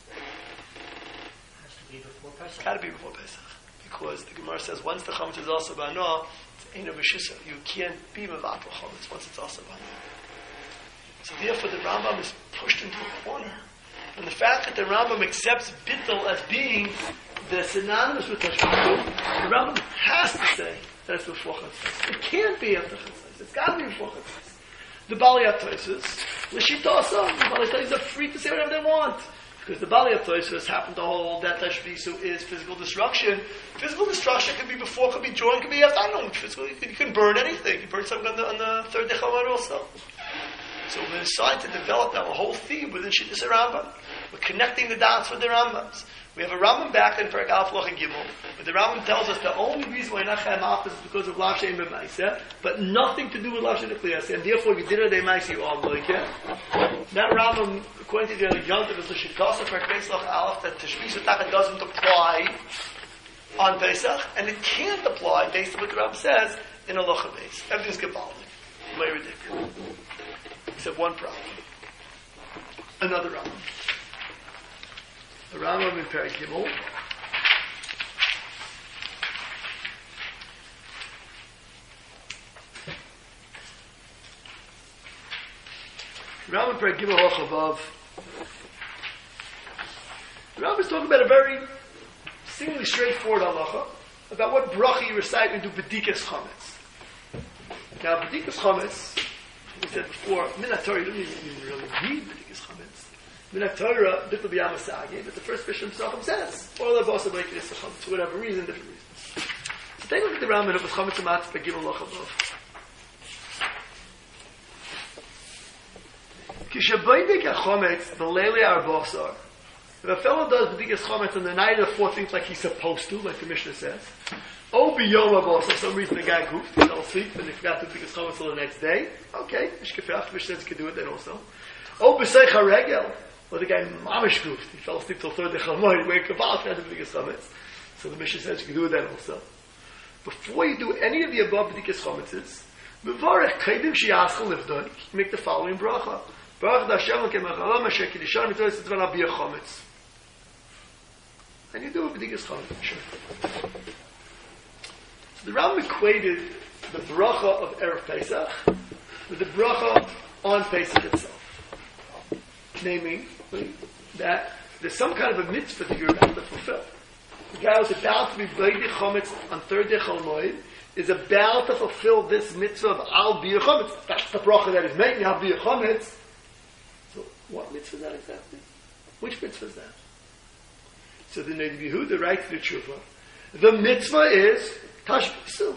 S4: Has to be before Pesach.
S1: It's got to be before Pesach. Because the Gemara says, once the Chametz is also ba'anoah, it's Eino B'shisa. You can't be Mevatel Chametz once it's also ba'anoah. So therefore the Rambam is pushed into a corner. And the fact that the Rambam accepts Bittul as being the synonymous with Tashbisu, the Rambam has to say that it's before Chatzos. It can't be after Chatzos. It's got to be before Chatzos. The Balei HaTosfos, L'shitasa, the Balei HaTosfos are free to say whatever they want. Because the Balei HaTosfos happen to hold that Tashbisu is physical destruction. Physical destruction could be before, could be during, could be after. I don't know. You can burn anything. You burn something on the third day Chalamoid also. So we decided to develop now a whole theme within Shittas Rambam. We're connecting the dots with the Rambams. We have a Rambam back in Perek Aleph Halacha Gimel, but the Rambam tells us the only reason why you're not Chayim Alpha is because of Lav Shein B'Maiseh, but nothing to do with Lav Shein B'Maiseh, and therefore you did it a Maiseh, you all like it. That Rambam, according to the other Yontiv, is the Shitasa for Pesach Aleph that Tashbisu Taka doesn't apply on Pesach, and it can't apply based on what the Rambam says in Halacha Beis. Everything's Gebaldik. Very ridiculous. Except one problem. Another Rambam. The Rambam in Perek Gimel. The Rambam in Perek Gimel Halacha Vav. The Rambam is talking about a very seemingly straightforward halacha about what bracha you recite when you do B'dikas Chametz. Now, B'dikas Chametz, we said before, Minat Torah, you don't even really read B'dikas Chametz. Minat Torah, Bittul B'yamasagi, but the first Bishop himself says, or the boss of B'dikas Chametz, for whatever reason, different reasons. So take a look at the Rambam of Chametz Amatz B'gimel Lochav. Kishabaydik HaChametz, the Leili Arbosar. If a fellow does B'dikas Chametz on the night of the 14th like he's supposed to, like the Mishnah says, Oh, b'yom avos. For some reason the guy goofed, he fell asleep, and he forgot to do B'dikas Chametz until the next day. Okay, Mishkafach, Mishnah says he could do it then also. Oh, b'seich haregel. Or the guy mamish goofed, he fell asleep till third day Chalamoid, wake up, forgot to do B'dikas Chametz. So the Mishnah says you can do it then also. Before you do any of the above B'dikas Chametzes, Mevarech kaidim sheyaschel livdon, make the following bracha. Baruch Hashem l'kemachalom asher kiddushon mitzvah tzvan abiyah chametz. And you do a B'dikas Chametz. Sure. So the Rambam equated the bracha of Erev Pesach with the bracha on Pesach itself. Naming that there's some kind of a mitzvah that you're about to fulfill. The guy who's about to be B'nai Chometz on third day Chol Moed is about to fulfill this mitzvah of Al B'nai Chometz. That's the bracha that is making Al B'nai Chometz. So what mitzvah is that exactly? Which mitzvah is that? So the Neiv Yehuda writes the tshuva. The mitzvah is Tashbisu.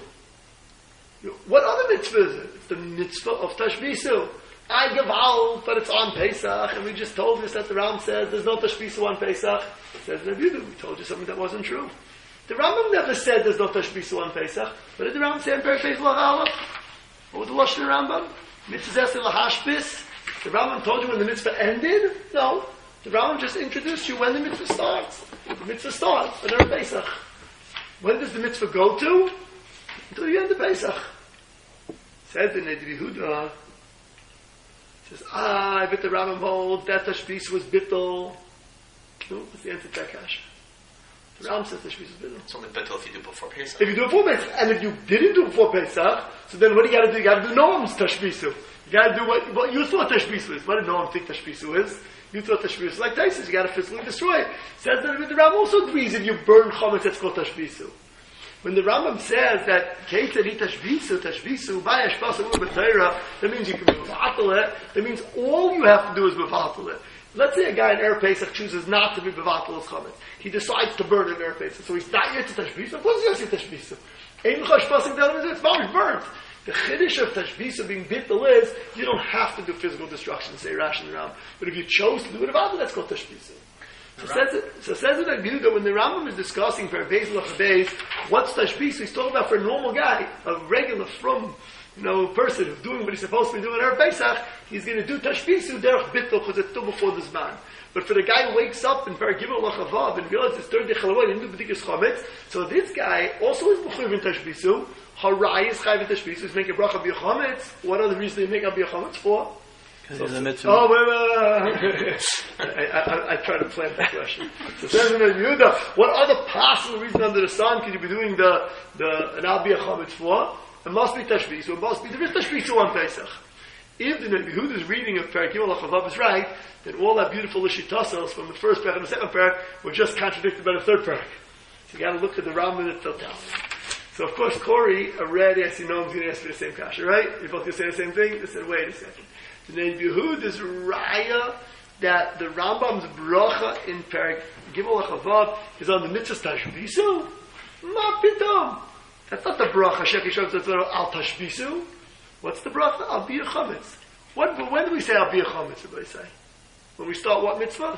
S1: What other mitzvah is it? It's the mitzvah of Tashbisu. I give out, but it's on Pesach, and we just told us that the Ram says there's no Tashbisu on Pesach. Says the Neiv Yehuda, we told you something that wasn't true. The Rambam never said there's no Tashbisu on Pesach. What did the Rambam say in Perek Lach? What was the Lashon Rambam? Mitzvah Zesel Lahashbis. The Rambam told you when the mitzvah ended? No. The Rambam just introduced you when the mitzvah starts. The mitzvah starts, and they're Pesach. When does the mitzvah go to? Until the end of Pesach. Said the Neiv Yehuda, says, but the Rambam holds that Tashbis was bittul. No, what's the answer to that kasha? The Rambam says Tashbis was bittul.
S5: It's only bittul if you do before Pesach.
S1: If you do it before Pesach, and if you didn't do it before Pesach, so then what do you got to do? You got to do Noam's Tashbisu. You got to do what you thought Tashbisu is. What did Noam think Tashbisu is? You thought Tashbisu is like Taisus. You got to physically destroy it. Says that the Rambam also agrees if you burn Chometz, that's called Tashbisu. When the Rambam says that Keitari Tashbisu, by Ashpasa B'Teira, that means you can bevatel it. That means all you have to do is bevatel it. Let's say a guy in Erev Pesach chooses not to be bevatel his Chometz. He decides to burn in Erev Pesach. So he's not yet to Tashbisu. Of course he's yet to Tashbisu. Ein Chashpasa B'Teira, it's always burnt. The chiddush of Tashbisu being bittul is, you don't have to do physical destruction, say Rashi and Rambam. But if you chose to do it about it, that's called Tashbisu. So says it like Yehuda, when the Rambam is discussing for Beis Lachabes, what's Tashbisu, he's talking about for a normal guy, a regular, person who's doing what he's supposed to be doing in Erev Pesach, he's going to do Tashbisu derech bittul because it's still before the Zman. But for the guy who wakes up in Perek Gimel Lachavav and realizes it's third day Chalamoid and didn't do B'dikas Chometz, so this guy also is B'chuv in Tashbisu. Harai is Chayv in Tashbisu, he's making bracha B'yach Chometz. What other reason do you make up B'yach Chometz for?
S3: Because he's a mitzvah.
S1: Oh, wait. I try to plant that question. So says in Yehuda, what other possible reason under the sun could you be doing the an Al B'yach Chometz for? It must be Tashbisu. It must be there is Tashbisu on Pesach. If the Yehuda's reading of Perek Gimel Lachavav is right, then all that beautiful Lishitasos from the first parak and the second parak were just contradicted by the third parak. So you got to look at the Rambam and the totality. So of course Corey already, I see Noam's going to ask me the same kasha, right? You're both going to say the same thing? They said, wait a second. The Neiv Yehuda's raya that the Rambam's bracha in Perek Gimel Lachavav is on the mitzvah Tashbisu? Ma pitom. That's not the bracha. Sheki Shavzat Al Tashbisu. What's the bracha? Al B'yach Chometz. When do we say Al B'yach Chometz? Everybody say. When we start what mitzvah?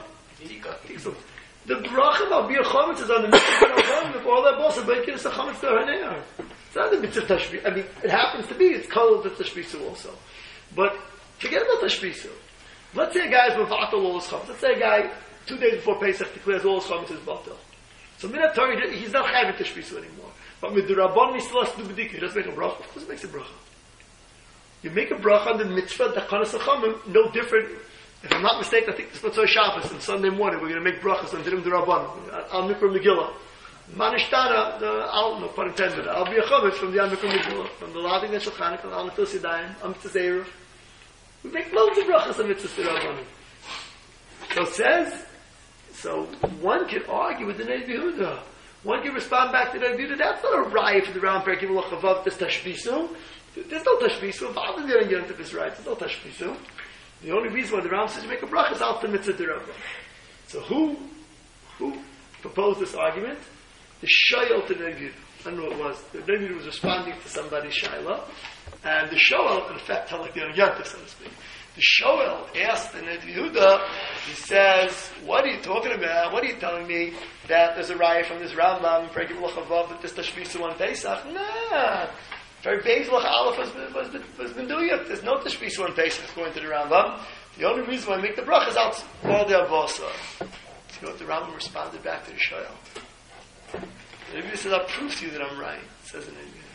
S1: The bracha of Al B'yach Chometz is on the mitzvah of all that boss of B'yach Chometz to Haneir. It's not the mitzvah Tashbisu. I mean, it happens to be. It's called the Tashbisu also. But forget about Tashbisu. Let's say a guy is Mevatel all his Chometz. Let's say a guy 2 days before Pesach declares all his Chometz is Batel. So Minat Torah, he's not Chayv Tashbisu anymore. But with the Rabban, he still has to do B'dika. He doesn't make a bracha. Of course, it makes a bracha. You make a bracha on the mitzvah, the Chanas HaChamim, no different. If I'm not mistaken, I think it's Motzei Shabbos, and Sunday morning we're going to make brachas on Dirim D'Rabban, Al Mikra Megillah. Manishtana, no pun intended, Al B'yach Chometz from the Al Mikra Megillah, from the Lading and Shulchan, from Al Mitzvah Yadayim, Al Mitzvah Eruv. We make loads of brachas on Mitzvah D'Rabbanim. So it says, so one can argue with the Neiv Yehuda. One can respond back to the Neiv Yehuda, that's not a riot for the round Perek Gimel Lachavav, this Tashbisu. There's no Tashbisu. Father didn't get into this right. There's no Tashbisu. The only reason why the Ram says you make a bracha is out the mitzvah d'Rabbanan. So who proposed this argument? The Shayel to Neiv Yehuda. I don't know what it was. The Neiv Yehuda was responding to somebody's Shayla, and the Shoel, in effect, like the Yantif, so to speak. The Shoel asked the Neiv Yehuda, he says, what are you talking about? What are you telling me that there's a riot from this Rambam, Perek Gimel Lachavav, that this Tashbisu on Pesach? Nah. Very Beis Lach Aleph has been doing it. There's no Tashbisu on Pesach according to the Rambam. The only reason why I make the brach is out all the Avosa. See what the Rambam responded back to the Shoel. Maybe he says, I'll prove to you that I'm right. It says in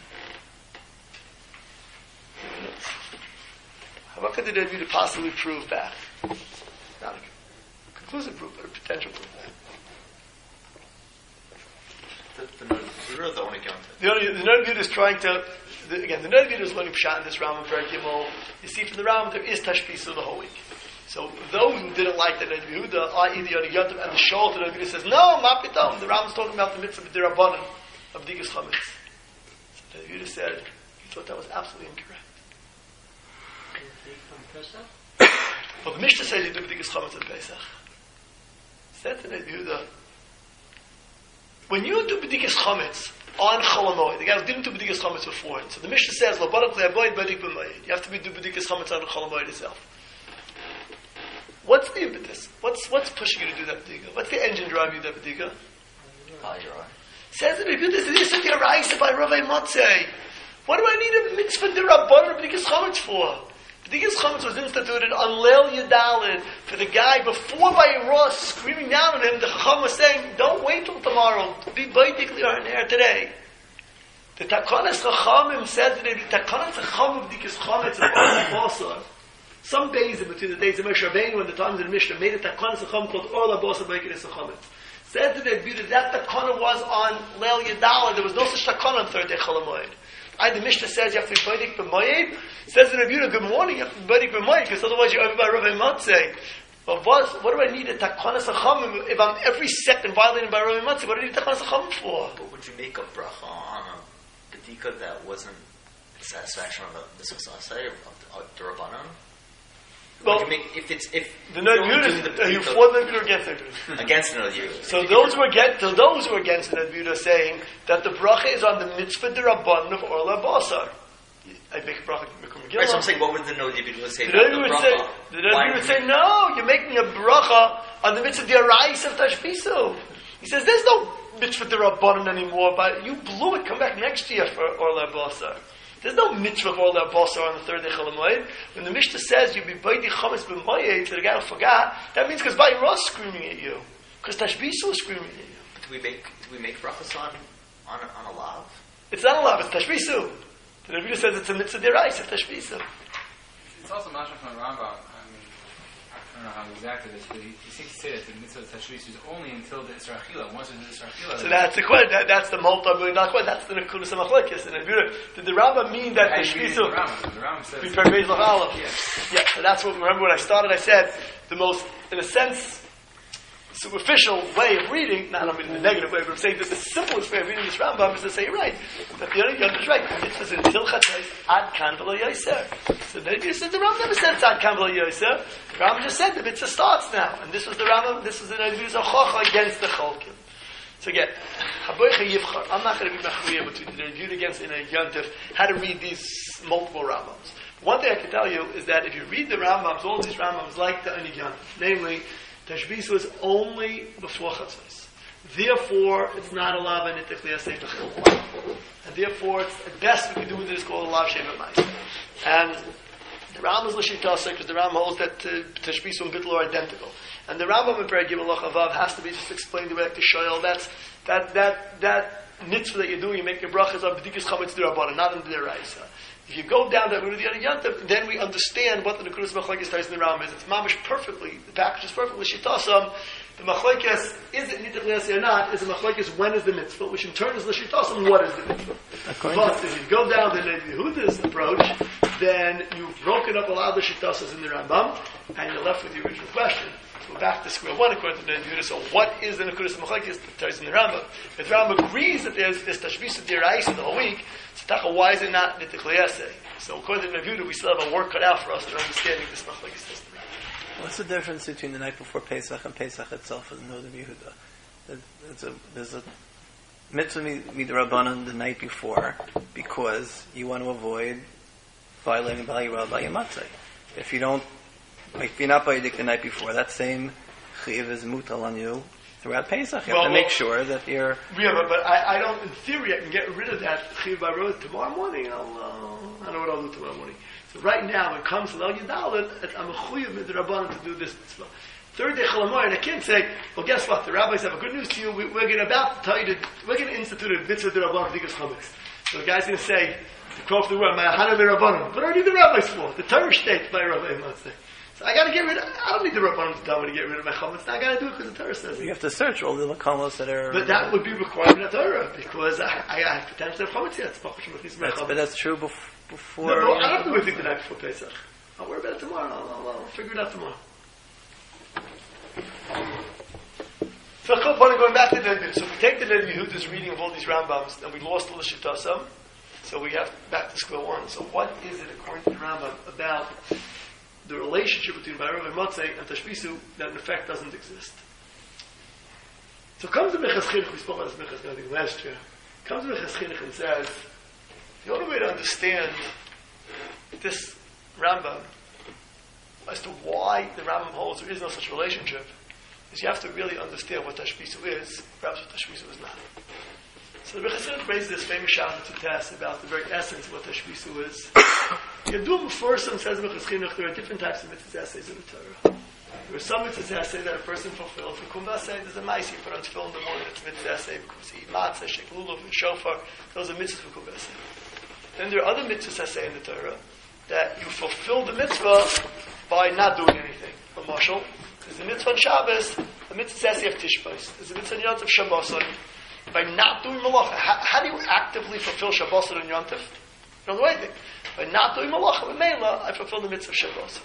S1: it. How could the Rebbe possibly prove back? Not a conclusive proof, but a potential proof back.
S5: The Neiv only going to.
S1: The Neiv is trying to. The Neiv is learning Pshat in this Rambam Perek Gimel. You see from the Rambam there is Tashbisu the whole week. So those who didn't like the Rabbi Yehuda, i.e. the Yontif and the Shol, the Rabbi Yehuda says, no, Mapitom. The Rambam's talking about the mitzvah b'dirabanan of B'dikas Chametz. So the Rabbi Yehuda said, he thought that was absolutely incorrect. Well, the Mishnah says you do B'dikas Chametz on Pesach. Said to Rabbi Yehuda, when you do B'dikas Chametz on Chol HaMoed, the guy who didn't do B'dikas Chametz before, so the Mishnah says, you have to be do B'dikas Chametz on Chol HaMoed itself. What's the impetus? What's pushing you to do that B'dika? What's the engine driving you to that B'dika? Says the Rebbe, this is the Araisa by Rav Motzei. What do I need a mitzvah d'Rabbanan B'dikas Chametz for? B'dikas Chametz was instituted on Leil Yadalid for the guy before Vayirah screaming down on him. The Chacham was saying, don't wait till tomorrow. Be baitik li'arner today. The Takanas Chachamim said that the Takanas Chacham B'dikas Chametz of Basar. Some days in between the days of Moshe Rabbeinu and the times of the Mishnah made a Takanas Chacham called Orla Basar B'dikas Chametz. Said that that Takana was on Leil Yadalid. There was no such Takana on third day Chol HaMoed. The Mishnah says you have to be baitik b'mayim. Says in Rebbe, good morning, you have to be baitik b'mayim, because otherwise you're over by Rav Motzei. But what do I need a takanas hachamim if I'm every second violating by Rav Motzei? What do I need a takanas hachamim for?
S5: But would you make a bracha on a bedika that wasn't satisfaction of the successor of the Rabbanon?
S1: Well,
S5: you make, if
S1: the Ned are you for the Ned or against the Ned?
S5: Against the Ned.
S1: So those who are against the Ned are saying that the bracha is on the mitzvah d'Rabbanan of Orla Basar. I make a bracha.
S5: Right, so I'm saying, what would the Ned say?
S1: The Ned would say, no, you're making a bracha on the mitzvah d'Arais of Tashbisu. He says, there's no mitzvah d'Rabbanan anymore, but you blew it. Come back next year for Orla Basar. There's no mitzvah of all that basar on the third day Chol HaMoed. When the Mishnah says you be b'aydi chametz b'mayed to the guy who forgot, that means because Vayirah is screaming at you, because Tashbisu is screaming at you.
S5: But do we make brachas on a lav?
S1: It's not a lav. It's Tashbisu. The Rebbe says it's a mitzvah derais of Tashbisu.
S2: It's also mashma from Rambam. I don't know how exactly this, but he seems to say that the mitzvah of Tashbis is only until the Isra Chila. Once it's the Isra Chila.
S1: So that's the question. That's the multi-billion-dollar question. That's the Nekudas HaMachlokes. And did the Rambam mean that Tashbisu?
S2: The Rambam says.
S1: Prepare Beis L'Challah. Yeah. So that's what. Remember when I started? I said the most, in a sense, superficial way of reading. Not I mean in the negative way, but I'm saying that the simplest way of reading this Rambam is to say, you're right, that the other Yom is right. It says until Chatzos ad kan v'lo yoser. So then you said the Rambam never said ad kan v'lo yoser. The Rambam just said the mitzvah starts now, and this was the Rambam. This was the Nevi'us Chocha against the Cholkim. So again, Haboicha Yivchar. I'm not going to be machriya between the review against in a Yontif how to read these multiple Rambams. One thing I can tell you is that if you read the Rambams, all these Rambams like the Einig Yontif, namely. Tashbis was only before Chatzos. Therefore, it's not a lav and and therefore, it's the best we can do with it is called a lav sheva ma'aser. And the Rambam is l'shitasa because the Rambam holds that Tashbis and Bittul are identical. And the Rambam in Perek Gimel Avav has to be just explained the way to shoyel. That's that mitzvah that you're doing. You make your brachas on b'dikas chametz d'Rabbanan, not in the deraisa. If you go down that route of the Yantav, then we understand what the Nekudas Machlokes Tais in the Rambam is. It's mamish perfectly, the package is perfectly shitasam. The Machlokes, is it nitach li'aseh or not, is the Machlokes when is the mitzvah, which in turn is the shitasam, what is the mitzvah. But if you go down the Yehuda's approach, then you've broken up a lot of the shitasas in the Rambam, and you're left with the original question. So back to square one according to the Yehuda. So what is the Nekudas Machlokes Tais in the Rambam? If the Rambam agrees that there's Tashbis of Diraisa the whole week, so why is it not nitach li'aseh? So according to the Yehuda, we still have a work cut out for us in understanding this Machlokes system.
S3: What's the difference between the night before Pesach and Pesach itself in the Northern Yehuda? There's a mitzvah midrabanan the night before because you want to avoid violating Vayirah by Yamatzei. If you're not baidik the night before, that same chiv is mutal on you throughout Pesach. You have to make sure that you're...
S1: Yeah, but I don't, in theory, I can get rid of that chiv by road tomorrow morning. I know what I'll do tomorrow morning. So right now, when it comes to Leil Yadalid, I'm a chuyev midrabanan to do this mitzvah. Third day Chol HaMoed, I can't say, well, guess what? The rabbis have a good news to you. We're going to institute a mitzvah d'Rabbanan b'dikas chametz. So the guy's going to say, to quote the word, "Ma'achana midrabanan." What do I need the rabbis for? The Torah states by Rabbi Motzei. So I got to get rid of. I don't need the Rabbanan to tell me to get rid of my chametz. I got to do it because the Torah says it.
S3: You have to search all the lakomos that are.
S1: But that would be required in the Torah because I potentially have chametz yet.
S3: But that's true before.
S1: No, I don't have to wait the night before Pesach. I'll worry about it tomorrow. I'll figure it out tomorrow. So going back to the Ned, so if we take the Ned Yehuda's reading of all these Rambams, then we lost the L'Shittasam, so we have back to square one. So what is it, according to the Rambam, about the relationship between Ba'arav and Motzei and Tashbisu that in effect doesn't exist? So comes the Mechas Chinuch, we spoke about this Mechas Chinuch last year, comes the Mechas Chinuch and says, the only way to understand this Rambam as to why the Rambam holds there is no such relationship is you have to really understand what Tashbisu is, perhaps what Tashbisu is not. So the Mechas raises this famous Shabbat to test about the very essence of what Tashbisu is. Yadum first says Mechas Chinuch, there are different types of mitzvah essays in the Torah. There are some mitzvah essays that a person fulfills. For Kumbah say there's a mice you put on tefillin in the morning, it's a mitzvah essay because you eat matzah, shake lulav, and shofar. Those are mitzvahs for Kumbah say. Then there are other mitzvahs essay in the Torah that you fulfill the mitzvah by not doing anything. For Mashal, there's a mitzvah on Shabbos, a mitzvah essay of Tishbais. There's a mitzvah on Yontif Shabboson. By not doing malacha, how do you actively fulfill Shabboson and Yontif? You don't do anything. By not doing malacha, with Meila, I fulfill the mitzvah of Shabboson.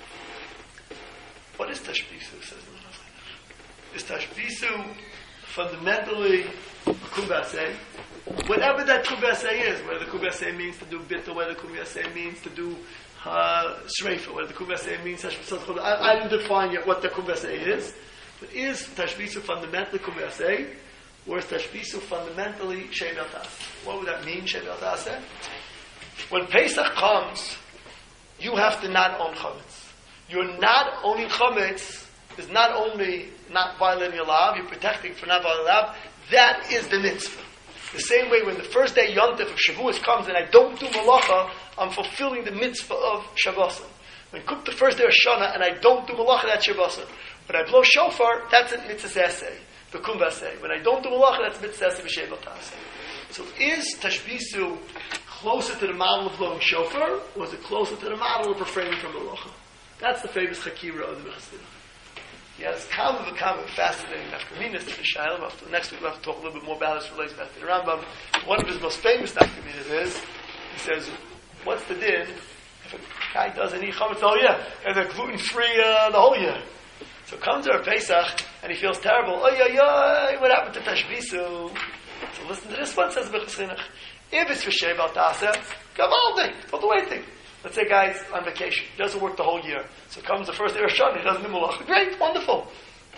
S1: What is Tashbisu, says the Mechas Chinuch? Is Tashbisu fundamentally a kumbasei? Whatever that kumbasei is, whether the kumbasei means to do bittul, whether the kumbasei means to do shreifa, whether the kumbasei means I didn't define yet what the kumbasei is, but is Tashbisu fundamentally kumbasei, or is Tashbisu fundamentally Sheibel Taseh? What would that mean, Sheibel Taseh? When Pesach comes, you have to not own chametz. You're not owning chametz is not only not violating your law, you're protecting for not violating law. That is the mitzvah. The same way when the first day Yontif of Shavuos comes and I don't do malacha, I'm fulfilling the mitzvah of Shabboson. When cook the first day of Shana and I don't do malacha, that's Shabboson. When I blow shofar, that's a mitzvah essay, the kumbasei. When I don't do malacha, that's mitzvah essay, b'shebel taseh. So is Tashbisu closer to the model of blowing shofar, or is it closer to the model of refraining from malacha? That's the famous Chakira of the Mechas Chinuch. He has kind of a fascinating nafkaminas to the Shail. Next week we'll have to talk a little bit more about this, relates back to the Rambam. One of his most famous nafkaminas is, he says, what's the din if a guy doesn't eat chametz all year, and they're gluten-free the whole year? So comes there a Pesach, and he feels terrible. What happened to Tashbisu? So listen to this one, says Mechas Chinuch. If it's for Sheibel Taseh, gavaldik, don't do anything. Let's say a guy's on vacation. He doesn't work the whole year. So comes the first day of Shana, he doesn't do malacha. Great, wonderful.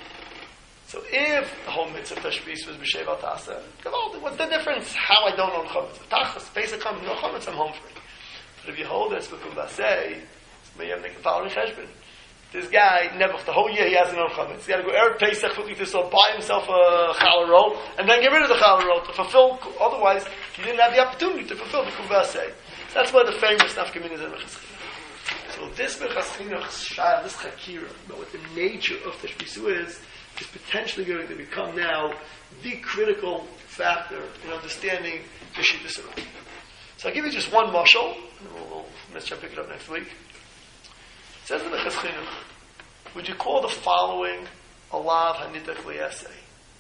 S1: So if the whole mitzvah of Tashbis was b'Sheibel Taseh, what's the difference? How I don't own chametz. Tachas, Pesach comes, no chametz, I'm home free. But if you hold this with kumbasei, may you make a following cheshbon. This guy, never, the whole year he hasn't owned chametz. He got to go Erev Pesach, buy himself a challah roll, and then get rid of the challah roll to fulfill, otherwise he didn't have the opportunity to fulfill the kumbasei. That's why the famous nafkamin is in Mechas Chinuch. So this Mechas Chinuch shayla, this chakira, about what the nature of Tashbisu is potentially going to become now the critical factor in understanding the Shittas Rambam. So I'll give you just one mashal, and we'll pick it up next week. It says in Mechas Chinuch, would you call the following a lav hanitak liyaseh?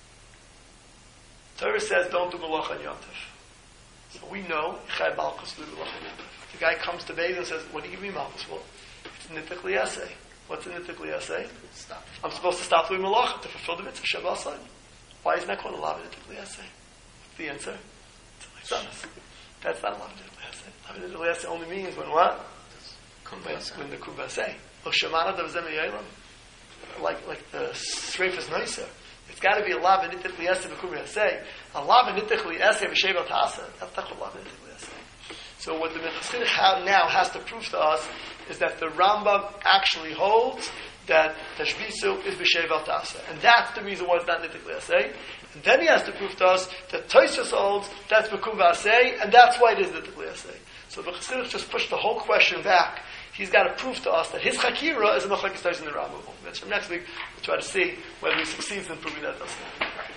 S1: Torah says don't do malacha on Yontif. So we know, the guy comes to bathe and says, what do you give me malchus for? It's nitik liyaseh. What's a nitik liyaseh? I'm supposed to stop doing malacha to fulfill the mitzvah Shabboson. Why isn't that called a lav nitik liyaseh? What's the answer? It's like that's not a lav nitik liyaseh. Lav nitik liyaseh only means when what? When the kumbasei. Like the streif is nicer. It's got to be a lav nitik liyaseh b'kumbasei. A lav nitik liyaseh b'Sheibel Taseh. That's not called lav nitik liyaseh. So what the Mechas Chinuch now has to prove to us is that the Rambam actually holds that Tashbisu is b'Sheibel Taseh. And that's the reason why it's not nitik liyaseh. And then he has to prove to us that Tosfos holds that's b'kumbasei, and that's why it is nitik liyaseh. So the Mechas Chinuch just pushed the whole question back. He's got to prove to us that his Chakira is a Machlekes Tosfos in the Rambam. Next week, we'll try to see whether he succeeds in proving that.